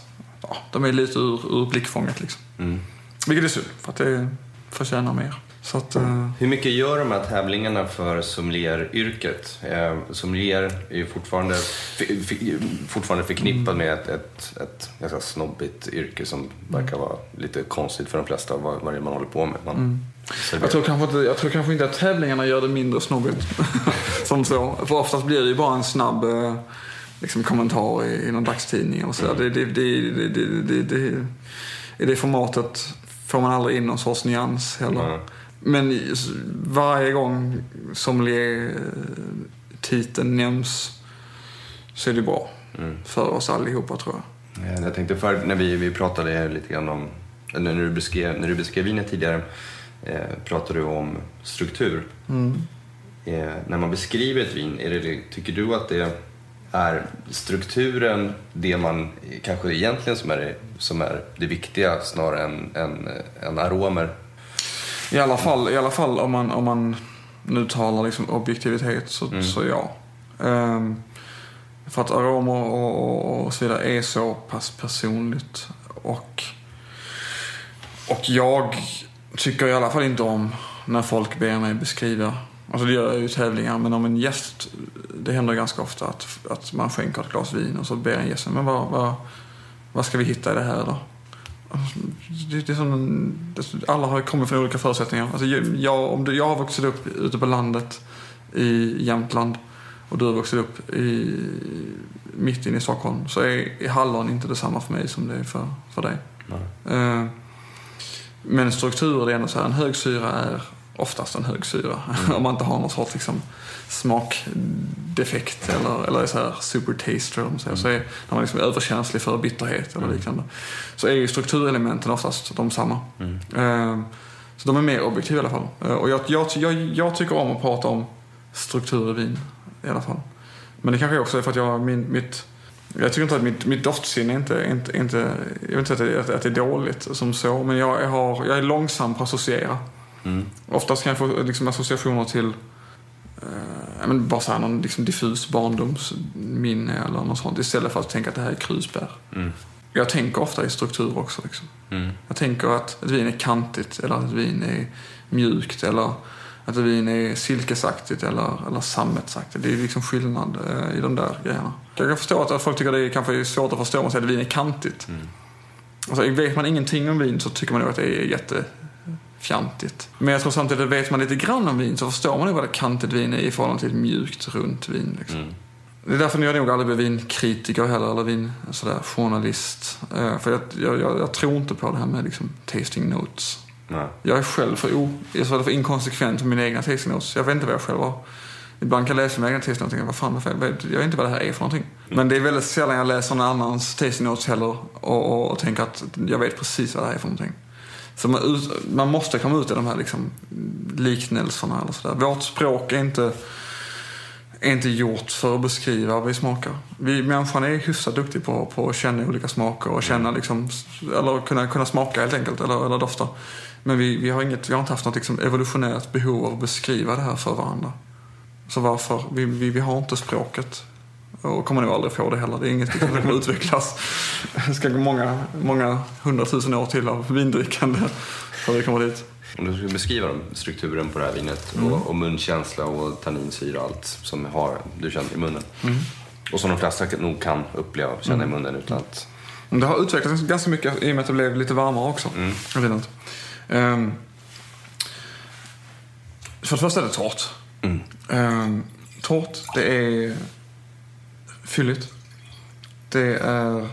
ja, de är lite ur, ur blickfånget liksom. Mm. Vilket är synd, för att det förtjänar mer. Så att, uh... Hur mycket gör de här tävlingarna för sommelieryrket? Eh, sommelier är ju fortfarande, f- f- fortfarande förknippad med ett, ett, ett ganska snobbigt yrke som verkar vara lite konstigt för de flesta vad, vad det är man håller på med. Man mm. jag, tror kanske inte, jag tror kanske inte att tävlingarna gör det mindre snobbigt som så. För oftast blir det ju bara en snabb liksom, kommentar i, i någon dagstidning och så. Mm. Det, det, det, det, det, det, det, i det formatet får man aldrig in någon sorts nyans heller. Mm. Men varje gång sommelier-titeln nämns så är det bra mm. för oss allihopa, tror jag. Ja, jag tänkte för när vi, vi pratade lite grann om, när du beskrev, när du beskrev vinet tidigare, eh, pratade du om struktur. Mm. Eh, när man beskriver ett vin, är det, tycker du att det är strukturen det man kanske egentligen som är det, som är det viktiga snarare än, än, än aromer? I alla fall, i alla fall om man, om man nu talar liksom objektivitet så, mm. så ja. Um, för att aromer och, och, och så vidare är så pass personligt. Och, och jag tycker i alla fall inte om när folk ber mig beskriva. Alltså det gör jag ju tävlingar, men om en gäst, det händer ganska ofta att, att man skänker ett glas vin och så ber en gästen, men vad, vad, vad ska vi hitta i det här då? Det, det är som, alla har kommit från olika förutsättningar. Alltså jag, om du, jag har vuxit upp ute på landet i Jämtland och du har vuxit upp i, mitt inne i Stockholm, så är, är Hallon inte detsamma för mig som det är för, för dig. Uh, men strukturer, det är ändå så här, en högsyra är oftast en högsyra. Mm. Om man inte har någon sorts liksom, smakdefekt eller, eller så här super taster, om så, mm. så är när man liksom är överkänslig för bitterhet eller mm. liknande, så är ju strukturelementen oftast de samma. Mm. Uh, så de är mer objektiva i alla fall. Uh, och jag, jag, jag, jag tycker om att prata om struktur i vin i alla fall. Men det kanske också är för att jag min, mitt jag tycker inte att mitt, mitt doftsinne inte, inte, inte jag vet inte att det, att, att det är dåligt som så, men jag, jag, har, jag är långsam på att associera. Mm. Oftast kan jag få liksom, associationer till eh, men bara så här, någon liksom, diffus barndomsminne eller något sånt, istället för att tänka att det här är krusbär. Mm. Jag tänker ofta i struktur också. Liksom. Mm. Jag tänker att ett vin är kantigt eller att ett vin är mjukt eller att ett vin är silkesaktigt eller, eller sammetsaktigt. Det är liksom skillnad eh, i de där grejerna. Jag kan förstå att folk tycker att det är kanske svårt att förstå om man säger att vin är kantigt. Mm. Alltså, vet man ingenting om vin så tycker man nog att det är jättefjantigt. Men jag tror samtidigt att vet man lite grann om vin så förstår man nog vad det kantigt vin är i förhållande till ett mjukt, runt vin. Liksom. Mm. Det är därför jag nog aldrig blir vinkritiker heller eller vin, sådär, journalist. Eh, för jag, jag, jag, jag tror inte på det här med liksom, tasting notes. Nej. Jag är själv för, o, jag är för inkonsekvent med mina egna tasting notes. Jag vet inte vad jag själv har. Ibland kan jag läsa mina egna tasting notes och tänka, vad fan, vad fan, jag vet inte vad det här är för någonting. Mm. Men det är väldigt sällan jag läser någon annans tasting notes heller och, och, och tänker att jag vet precis vad det här är för någonting. Så man, man måste komma ut i de här liksom, liknelserna eller sådär. Vårt språk är inte, är inte gjort för att beskriva vad vi smakar. Vi, människan är hyfsat duktig på, på att känna olika smaker och känna liksom, eller kunna, kunna smaka helt enkelt eller, eller dofta. Men vi, vi, har inget, vi har inte haft något liksom, evolutionärt behov av att beskriva det här för varandra. Så varför? Vi, vi, vi har inte språket. Och kommer nog aldrig få det heller. Det är inget som kommer utvecklas. Det ska gå många, många hundratusen år till av vindrickande för vi kommer dit. Om du skulle beskriva strukturen på det här vinet mm. och, och munkänsla och tanninsyra och allt som har, du känner i munnen. Mm. Och som de flesta nog kan uppleva och känna mm. i munnen utan att... Det har utvecklats ganska mycket i och med att det blev lite varmare också. Mm. Vinet. Um, för det första är det torrt. Mm. Um, torrt, det är fylligt. Det är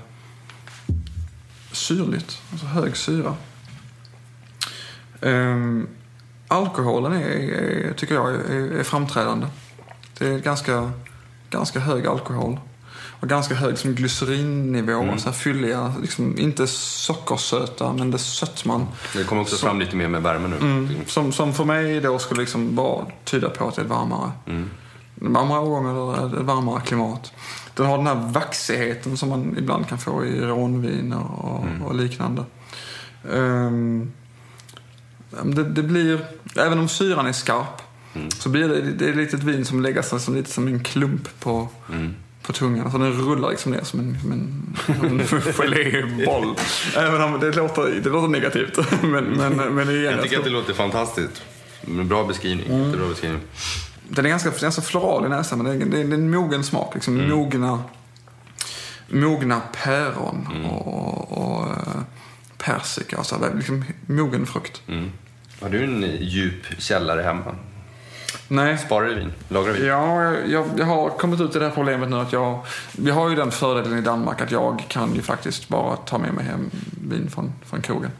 syrligt, alltså hög syra. Um, alkoholen är, är, tycker jag är, är framträdande. Det är ganska, ganska hög alkohol. Och ganska hög som glycerinnivå. Mm. Så här fylliga, liksom, inte sockersöta, men det sötman. Det kommer också som, fram lite mer med värmen nu. Mm, som, som för mig då skulle liksom bara tyda på att det är varmare. Mm. Varmare årgång eller ett varmare klimat. Den har den här vaxigheten som man ibland kan få i rånvin och, mm. och liknande. Um, det, det blir, även om syran är skarp, mm. så blir det, det är lite ett vin som lägger sig som, lite som en klump på, mm. på på tungan. Alltså den rullar liksom ner som en, som en, en geléboll. Även om det låter, det låter negativt. men, men, men igen, jag tycker jag att det låter fantastiskt. Bra beskrivning. Mm. Bra beskrivning. Den är ganska, ganska floral i näsan, men det är, det är en mogen smak. Liksom. Mm. Mogna, mogna päron mm. och, och persika. Alltså, det är liksom mogen frukt. Mm. Har du en djup källare hemma? Nej. Sparar du vin? Lagrar vin? Ja, jag, jag har kommit ut i det här problemet nu att jag... Vi har ju den fördelen i Danmark att jag kan ju faktiskt bara ta med mig hem vin från, från krogen.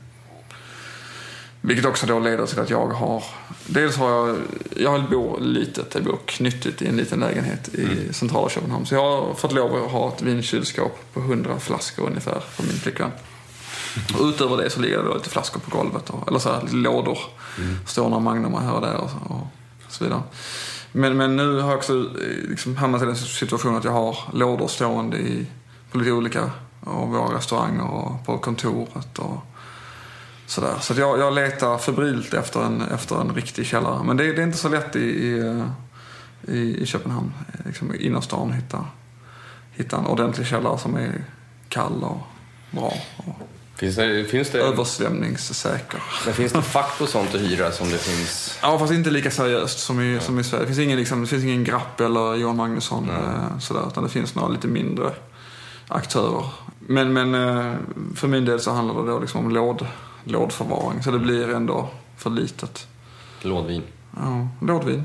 Vilket också då leder till att jag har... Dels har jag... Jag bor litet, jag bor knyttigt i en liten lägenhet i mm. centrala Köpenhamn. Så jag har fått lov att ha ett vinkylskåp på hundra flaskor ungefär för min flickvän. Och utöver det så ligger det då lite flaskor på golvet. Och, eller så här, lite lådor. Mm. Står några Magnum här och där och så, och så vidare. Men, men nu har jag också liksom hamnat i den situationen att jag har lådor stående i, på lite olika av våra restauranger och på kontoret och sådär. Så att jag, jag letar febrilt efter en, efter en riktig källare. Men det, det är inte så lätt i, i, i, i Köpenhamn. Liksom innerstan hitta, hitta en ordentlig källare som är kall och bra. Och finns det, finns det, översvämningssäker. Men finns det fack på sånt att hyra som det finns? Ja, fast inte lika seriöst som i, ja. som i Sverige. Det finns ingen, liksom, det finns ingen Grapp eller Johan Magnusson eh, sådär, utan det finns några lite mindre aktörer. Men, men eh, för min del så handlar det då liksom om låd, lådförvaring. Så det blir ändå för litet. Lådvin. Ja, lådvin.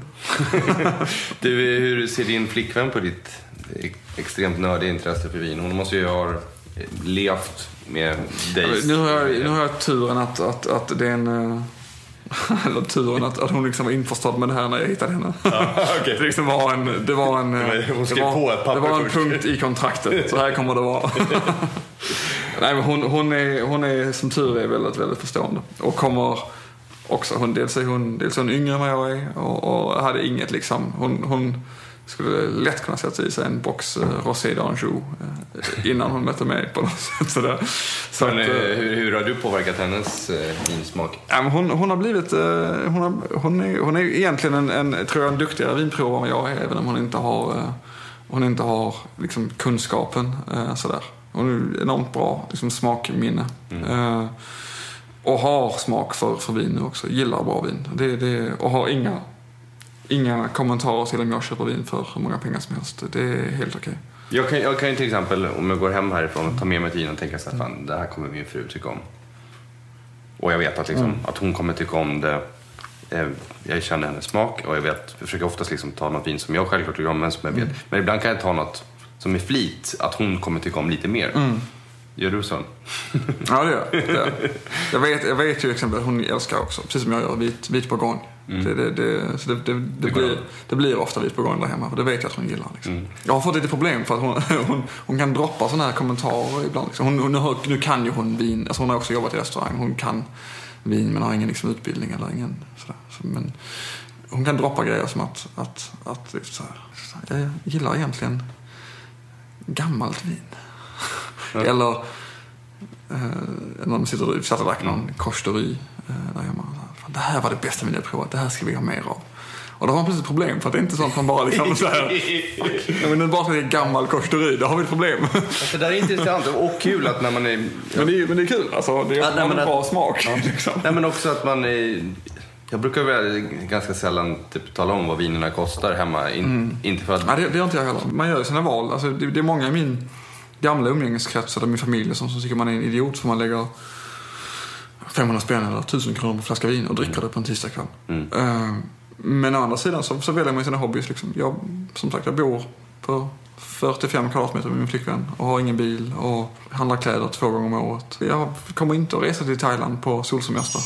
Du, hur ser din flickvän på ditt extremt nördiga intresse för vin? Hon måste ju ha levt med dig. Nu har jag, nu har jag turen att, att, att det är en... Eller turen att, att hon liksom var införstådd med det här när jag hittade henne. Ja, okay. Det liksom var en, det var en, hon det var, på ett papper det var en först. punkt i kontraktet. Så här kommer det vara. Nej, men hon, hon, är, hon är som tur är väldigt, väldigt förstående. Och kommer också, hon, dels är hon, dels är hon yngre än vad jag är. Och, och hade inget liksom, hon... hon skulle lätt kunna sätta i sig en box uh, Rosé d'Anjou uh, innan hon mötte mig på något sätt. Sådär. Så men, att, uh, hur, hur har du påverkat hennes uh, vinsmak? Ja, men hon, hon har blivit uh, hon, har, hon, är, hon är egentligen en, en, tror jag, en duktigare vinprovare än vad jag är, även om hon inte har, uh, hon inte har liksom, kunskapen. Uh, sådär. Hon är enormt bra liksom, smakminne. Mm. Uh, och har smak för, för vin nu också. Gillar bra vin. Det, det, och har inga Inga kommentarer till om jag köper vin för hur många pengar som helst. Det är helt okej. Jag kan, jag kan ju till exempel, om jag går hem härifrån och tar med mig ett vin och tänker så här, fan, det här kommer min fru tycka om. Och jag vet att, liksom, mm. att hon kommer tycka om det. Jag känner hennes smak och jag vet, jag försöker oftast liksom ta något vin som jag självklart tycker om, men som jag vet. Mm. Men ibland kan jag ta något som är flit, att hon kommer tycka om lite mer. Mm. Gör du så? Ja, det gör jag. Jag vet, jag vet ju exempel att hon älskar också, precis som jag gör, vit, vit bourgogne. Mm. Det, det, det, så det, det, det, blir, det blir ofta vit bourgogne där hemma, för det vet jag att hon gillar. Liksom. Mm. Jag har fått lite problem för att hon, hon, hon kan droppa sådana här kommentarer ibland. Liksom. Hon, hon, nu kan ju hon vin, alltså hon har också jobbat i restaurang, hon kan vin men har ingen liksom, utbildning eller ingen sådär. Så, men hon kan droppa grejer som att, att, att så här, så här, jag gillar egentligen gammalt vin. Mm. Eller eh, när de sitter och satt och drack någon mm. Costerie eh, där hemma. Det här var det bästa vi har provat, det här ska vi ha mer av. Och då har man plötsligt problem, för att det är inte sånt man bara liksom så här, ja, men det är bara så att det är gammal Costerie, då har vi ett problem. Alltså, det där är intressant och kul att när man är... Ja. Men, det är, men det är kul, alltså, det är ja, nej, en bra att, smak. Ja. Liksom. Nej, men också att man är... Jag brukar väl ganska sällan typ, tala om vad vinerna kostar hemma. In, mm. Inte för att... Nej, det, det gör inte jag heller. Man gör sina val. Alltså, det, det är många i min gamla umgängeskrets eller min familj som, som tycker man är en idiot för man lägger femhundra spänn eller tusen kronor på flaska vin och dricker mm. det på en tisdagkväll. Mm. Uh, men å andra sidan så, så väljer man sina hobbys. Liksom. Jag, som sagt, jag bor på fyrtiofem kvadratmeter med min flickvän och har ingen bil och handlar kläder två gånger om året. Jag kommer inte att resa till Thailand på solsemester.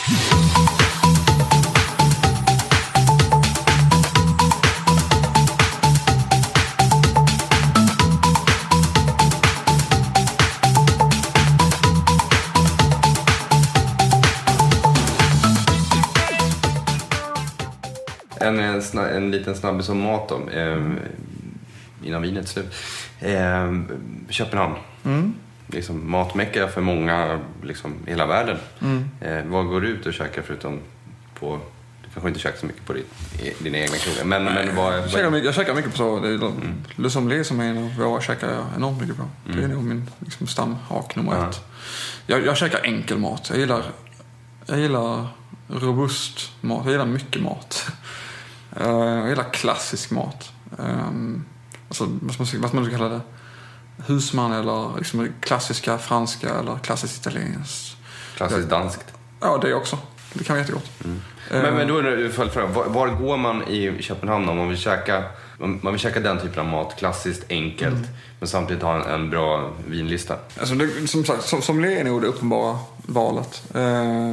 En, en, snabb, en liten snabbis om mat då, eh, innan vinet slut. Eh, Köpenhamn. Mm. Liksom matmecka för många liksom, hela världen. Mm. Eh, vad går du ut och käkar förutom på kanske inte käkar så mycket på ditt, dina egna krogar. Men, men vad, jag, käkar mycket, jag käkar mycket på så. Det är mm. Le Sommelier som är en av våra käkar jag enormt mycket på. Mm. Det är nog min liksom, stamhak nummer uh-huh. ett. Jag, jag käkar enkel mat. Jag gillar, jag gillar robust mat. Jag gillar mycket mat. uh, jag gillar klassisk mat. Um, alltså, vad ska man, vad ska man kalla det? Husman eller liksom, klassiska franska eller klassiskt italienskt. Klassiskt danskt. Ja, det också. Det kan vara jättegott. Mm. Men, men då är det följdfrågan. Var, var går man i Köpenhamn om man vill käka, man vill käka den typen av mat, klassiskt, enkelt, mm. men samtidigt ha en, en bra vinlista? Alltså det, som sagt, som, som är nog det uppenbara valet. Eh,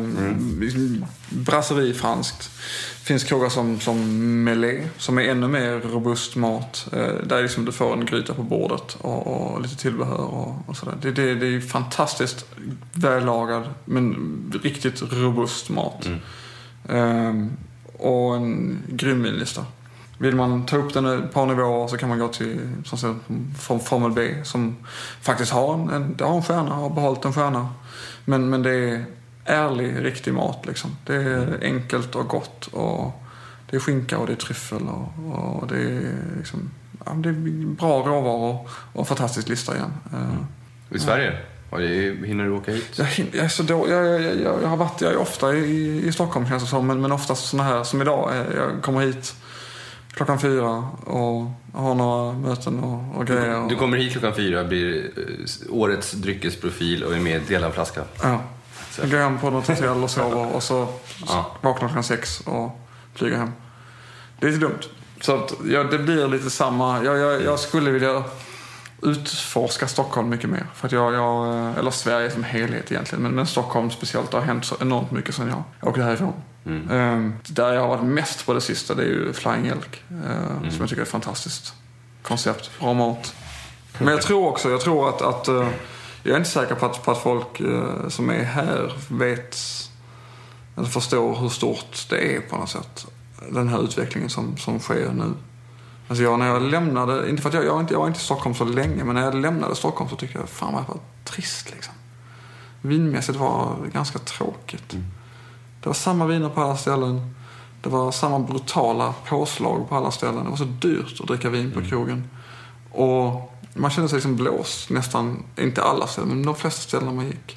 mm. Brasserie franskt. Finns krogar som, som Melé, som är ännu mer robust mat. Eh, där liksom du får en gryta på bordet och, och lite tillbehör och, och sådär. Det, det, det är fantastiskt vällagad men riktigt robust mat. Mm. Eh, och en grym vinlista. Vill man ta upp den ett par nivåer så kan man gå till som Formel B som faktiskt har en, en, har en stjärna, har behållit en stjärna. Men, men det är ärlig, riktig mat liksom. Det är enkelt och gott och det är skinka och det är tryffel och, och det är liksom, ja, det är bra råvaror och en fantastisk lista igen. Mm. I Sverige? Och hinner du åka hit? Jag, hinner, jag, är så då, jag, jag, jag, jag har varit jag är ofta i, i Stockholm känns det som, men, men oftast såna här som idag. Jag kommer hit klockan fyra och har några möten och, och grejer. Du, du kommer hit klockan fyra, blir årets dryckesprofil och är med del av flaskan. Ja. Så. Jag går hem på något hotell och sover och så ja. vaknar klockan sex och flyger hem. Det är lite dumt. Så att, ja, det blir lite samma. Jag, jag, jag skulle vilja utforska Stockholm mycket mer. För att jag, jag, eller Sverige som helhet egentligen. Men, men Stockholm speciellt, det har hänt så enormt mycket sedan jag åkte härifrån. Mm. Um, där jag har varit mest på det sista, det är ju Flying Elk. Uh, mm. Som jag tycker är ett fantastiskt koncept. Bra mat. Men jag tror också, jag tror att, att uh, jag är inte säker på att, på att folk uh, som är här vet, alltså förstår hur stort det är på något sätt. Den här utvecklingen som, som sker nu. Alltså jag, när jag lämnade, inte för att jag, jag, var inte, jag var inte i Stockholm så länge, men när jag lämnade Stockholm så tyckte jag, fan vad det var trist liksom. Vinmässigt var det ganska tråkigt. Mm. Det var samma viner på alla ställen. Det var samma brutala påslag på alla ställen. Det var så dyrt att dricka vin på krogen. Och man kände sig liksom blåst nästan, inte alla ställen, men de flesta ställen man gick.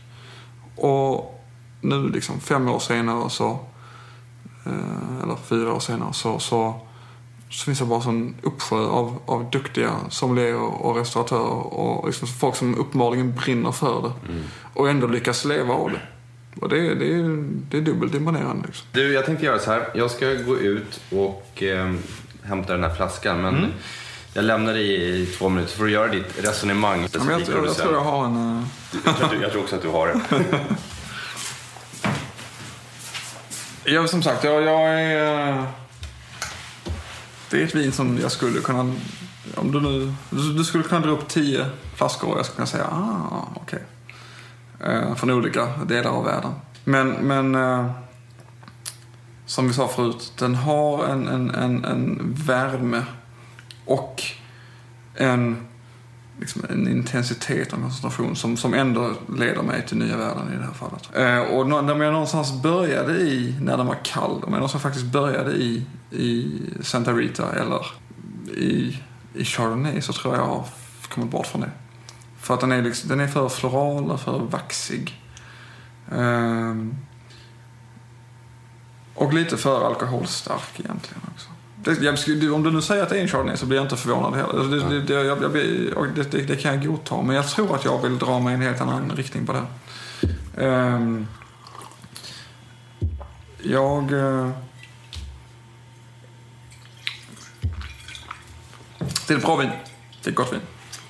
Och nu liksom fem år senare så, eller fyra år senare så, så, så finns det bara sån uppsjö av, av duktiga sommelier och restauratörer och liksom folk som uppenbarligen brinner för det. Mm. Och ändå lyckas leva av det. Och det, är, det, är, det är dubbelt imponerande. Liksom. Du, jag tänkte göra så här. Jag ska gå ut och eh, hämta den här flaskan. Men mm. jag lämnar dig i två minuter för att göra ditt resonemang. Ja, men jag, jag, jag tror jag har en... Uh... jag, tror, jag tror också att du har det. Ja, som sagt, jag, jag är... Uh... Det är ett vin som jag skulle kunna... Om du nu... Du, du skulle kunna dra upp tio flaskor och jag skulle kunna säga, ah, okej. Okay. Från olika delar av världen. Men, men eh, som vi sa förut, den har en, en, en, en värme och en, liksom en intensitet och en koncentration som, som ändå leder mig till nya världen i det här fallet. Eh, och när jag någonstans började i, när den var kall, om jag någonstans faktiskt började i, i Santa Rita eller i, i Chardonnay, så tror jag jag har kommit bort från det. För att den är, liksom, den är för floral och för vaxig. Um, och lite för alkoholstark egentligen också. Det, jag, om du nu säger att det är en Chardonnay så blir jag inte förvånad heller. Det, det, det, jag, jag blir, det, det, det kan jag godta. Men jag tror att jag vill dra mig en helt annan riktning på det. Um, jag... Uh, det är ett bra vin. Det är ett gott vin.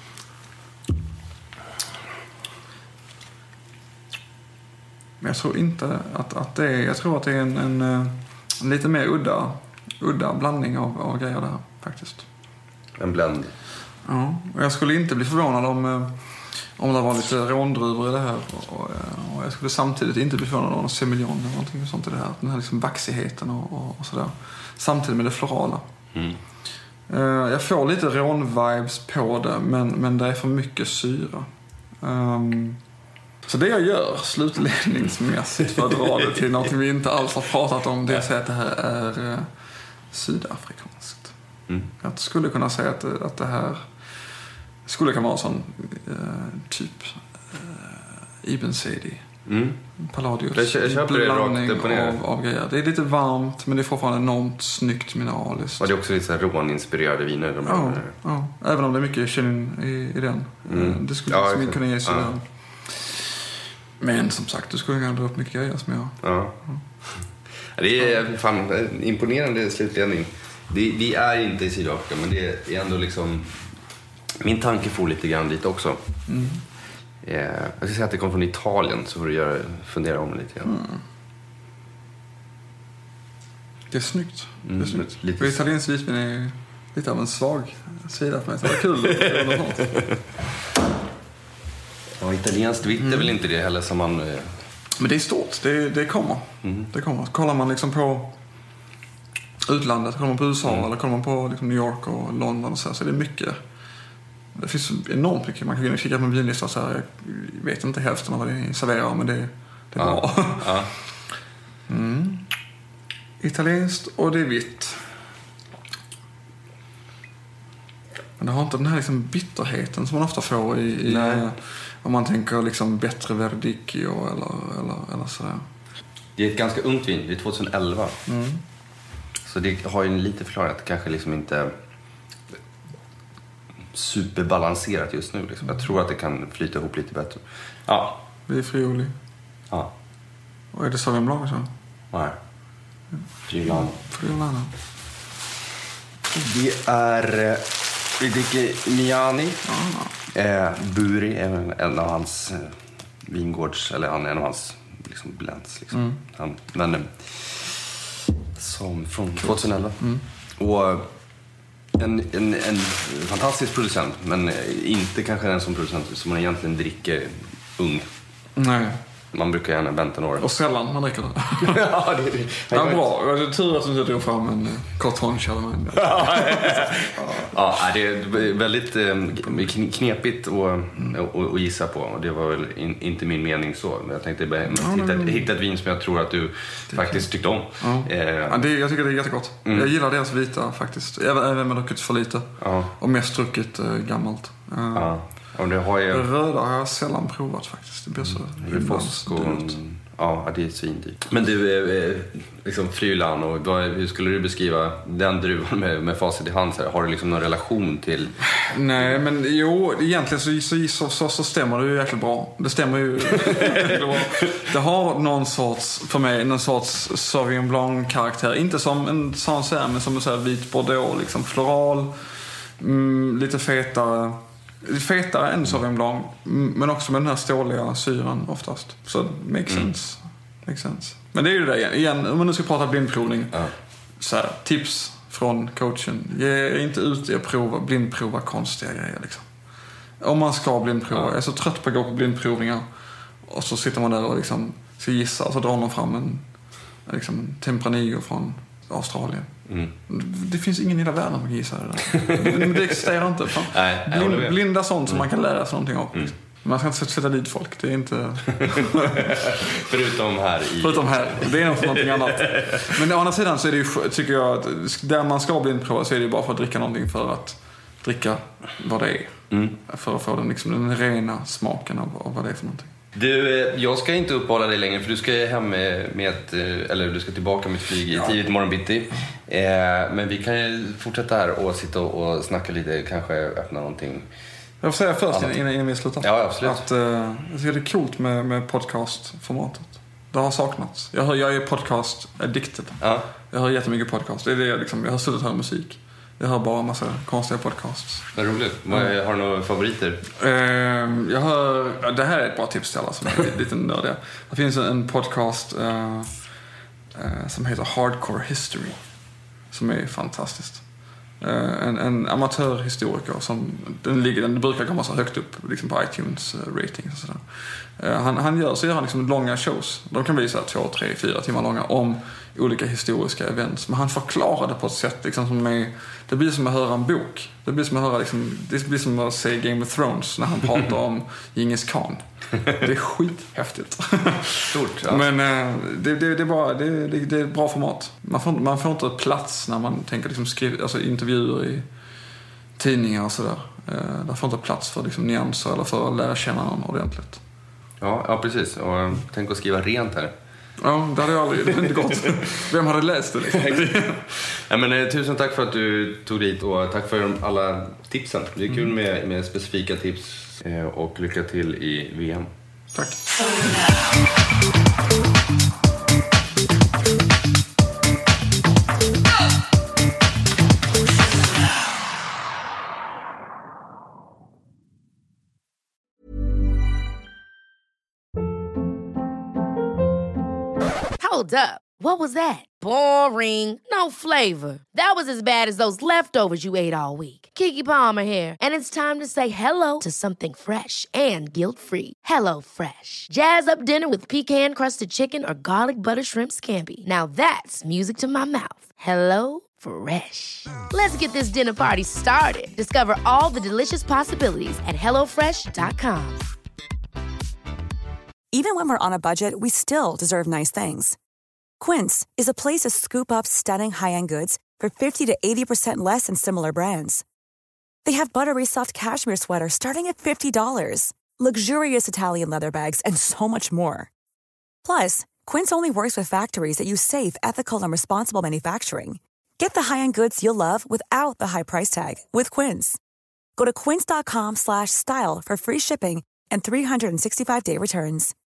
Men jag tror inte att, att det är... Jag tror att det är en, en, en lite mer udda, udda blandning av, av grejer där, faktiskt. En blend. Ja, och jag skulle inte bli förvånad om, om det var lite råndruvor i det här. Och, och jag skulle samtidigt inte bli förvånad om en semillon eller någonting sånt i det här. Den här liksom vaxigheten och, och, och sådär. Samtidigt med det florala. Mm. Jag får lite rån-vibes på det, men, men det är för mycket syra. Um, Så det jag gör slutledningsmässigt för att dra det till något vi inte alls har pratat om, det är att säga att det här är eh, sydafrikanskt. Mm. Jag skulle kunna säga att, att det här skulle kunna vara sån eh, typ eh, Ibn Sidi. Mm. Palladius. Jag köper det rakt upp och ner. Av, av grejer. Det är lite varmt, men det är fortfarande enormt snyggt mineraliskt. Och det är också lite så här råninspirerade viner. De ja, ja, även om det är mycket känning i, i den. Mm. Det skulle ja, liksom kunna ge sig ja. där. Men som sagt, du skulle kunna dra upp mycket grejer som jag... Ja. ja. Det är fan imponerande slutledning. Det, vi är inte i Sydafrika, men det är ändå liksom... Min tanke får lite grann dit också. Mm. Jag ska säga att det kommer från Italien, så får du göra, fundera om det lite grann. Mm. Det är snyggt. Mm. Det är snyggt. Lite... För italiensk visvin är lite av en svag sida för mig. Så det är kul. Ja, italienskt vitt mm. är väl inte det heller som man... Men det är stort. Det, det kommer. Mm. Det kommer. Kollar man liksom på utlandet, kollar man på U S A mm. eller kollar man på liksom New York och London och så, så är det mycket... Det finns enormt mycket. Man kan gå och kika på en vinlista så här. Jag vet inte hälften av vad det serverar, men det, det är ja. bra. Ja. Mm. Italienskt och det är vitt. Men det har inte den här liksom bitterheten som man ofta får i, i om man tänker liksom bättre Verdicchio eller, eller, eller sådär. Det är ett ganska ungt vin. Det är tjugoelva. Mm. Så det har ju en lite förklaring att det kanske liksom inte... superbalanserat just nu liksom. Jag tror att det kan flyta ihop lite bättre. Ja. Det är Friuli. Ja. Och är det Sauvignon Blanc så? Nej. Friulano. Friulano. Det är vi dricker Miani. Ah. Eh, Buri är en av hans eh, vingårds, eller han är en av hans liksom blends liksom. Mm. Han, men eh, som från tjugoelva. Mm. Och En, en, en fantastisk producent, men inte kanske den som producent som man egentligen dricker ung. Nej. Man brukar gärna vänta några. Och sällan man dricker det. Ja, det, det, det är bra. Det är tur att du drog fram en Corton Chardonnay. Ja, det är väldigt eh, knepigt att mm. gissa på. Och det var väl in, inte min mening så. Men jag tänkte bara ja, hitta, men... hitta ett vin som jag tror att du det faktiskt tyckte om. Ja. Eh. Ja, det, jag tycker det är jättegott. Mm. Jag gillar deras vita faktiskt. Även, även med druckit för lite. Ja. Och mest druckit eh, gammalt. Eh. Ja. Och det har jag... Röda har jag sällan provat faktiskt. Det blir så mm. Ja, det är svindyrt. Men du, liksom Friulano, hur skulle du beskriva den druvan med, med facit i hand? Har du liksom någon relation till... Nej, men jo, egentligen så, så, så, så stämmer det ju jäkligt bra. Det stämmer ju bra. Det har någon sorts, för mig, någon sorts Sauvignon Blanc-karaktär. Inte som en sån så här, men som en så här vit bordeaux, liksom floral, mm, lite fetare. Fetare än Sauvignon Blanc, men också med den här ståliga syran oftast. Så makes sense. Mm. Makes sense. Men det är ju det igen. igen om man nu ska prata blindprovning. Ja. Så här, tips från coachen. Ge inte ut i att prova, blindprova konstiga grejer liksom. Om man ska blindprova. Ja. Jag är så trött på att gå på blindprovningar. Och så sitter man där och liksom ska gissa. Och så drar man fram en liksom, Tempranillo från Australien. Mm. Det finns ingen i hela världen som gissar det. Men det existerar inte. Nej, Blind, blinda sånt som mm. man kan lära sig någonting av. Mm. Man ska inte sätta dit folk. Det är inte... Förutom här. I... Förutom här. Det är något, någonting annat. Men å andra sidan så är det ju, tycker jag att där man ska blindprova så är det ju bara för att dricka någonting för att dricka vad det är. Mm. För att få den, liksom, den rena smaken av, av vad det är för någonting. Du, jag ska inte uppehålla dig längre för du ska hem med, med ett, eller du ska tillbaka med ett flyg i ja. tidigt morgon bitti. Eh, men vi kan ju fortsätta här och sitta och, och snacka lite, kanske öppna någonting. Jag får säga först innan, innan vi slutar. Ja, absolut. Att eh, jag tycker det är coolt med, med podcastformatet. Det har saknats. Jag, hör, jag är podcast addicted. Ja. Jag hör jättemycket podcast. Det är det, liksom, jag har suttit och hör musik. Jag hör bara en massa konstiga podcasts. Vad roligt. Mm. Har du några favoriter? Uh, jag hör... Det här är ett bra tips till alla som är lite nördiga. Det finns en podcast uh, uh, som heter Hardcore History. Som är fantastiskt. En, en amatörhistoriker som den, ligger, den brukar komma så högt upp liksom på iTunes ratings och sådär. Han, han gör så gör han liksom långa shows. De kan bli så här två, tre, fyra timmar långa om olika historiska events. Men han förklarar det på ett sätt liksom som är, det blir som att höra en bok. Det blir som att höra liksom, det blir som att se Game of Thrones när han pratar om Genghis Khan. Det är skithäftigt. Stort, ja. Men det, det, det, är bara, det, det, det är ett bra format. Man får, man får inte plats när man tänker liksom skriva, alltså intervjuer i tidningar och sådär. Där får inte plats för liksom nyanser eller för att lära känna någon ordentligt. Ja, ja precis. Och tänk att skriva rent här. Ja, det hade jag aldrig inte gått. Vem hade läst det liksom? Ja, men, tusen tack för att du tog dit och tack för alla tipsen. Det är kul med, med specifika tips och lycka till i V M. Tack. Hold up. What was that? Boring. No flavor. That was as bad as those leftovers you ate all week. Keke Palmer here, and it's time to say hello to something fresh and guilt-free. Hello Fresh. Jazz up dinner with pecan-crusted chicken or garlic butter shrimp scampi. Now that's music to my mouth. Hello Fresh. Let's get this dinner party started. Discover all the delicious possibilities at hello fresh dot com. Even when we're on a budget, we still deserve nice things. Quince is a place to scoop up stunning high-end goods for fifty to eighty percent less than similar brands. They have buttery soft cashmere sweaters starting at fifty dollars, luxurious Italian leather bags, and so much more. Plus, Quince only works with factories that use safe, ethical, and responsible manufacturing. Get the high-end goods you'll love without the high price tag with Quince. Go to quince dot com slash style for free shipping and three hundred sixty-five day returns.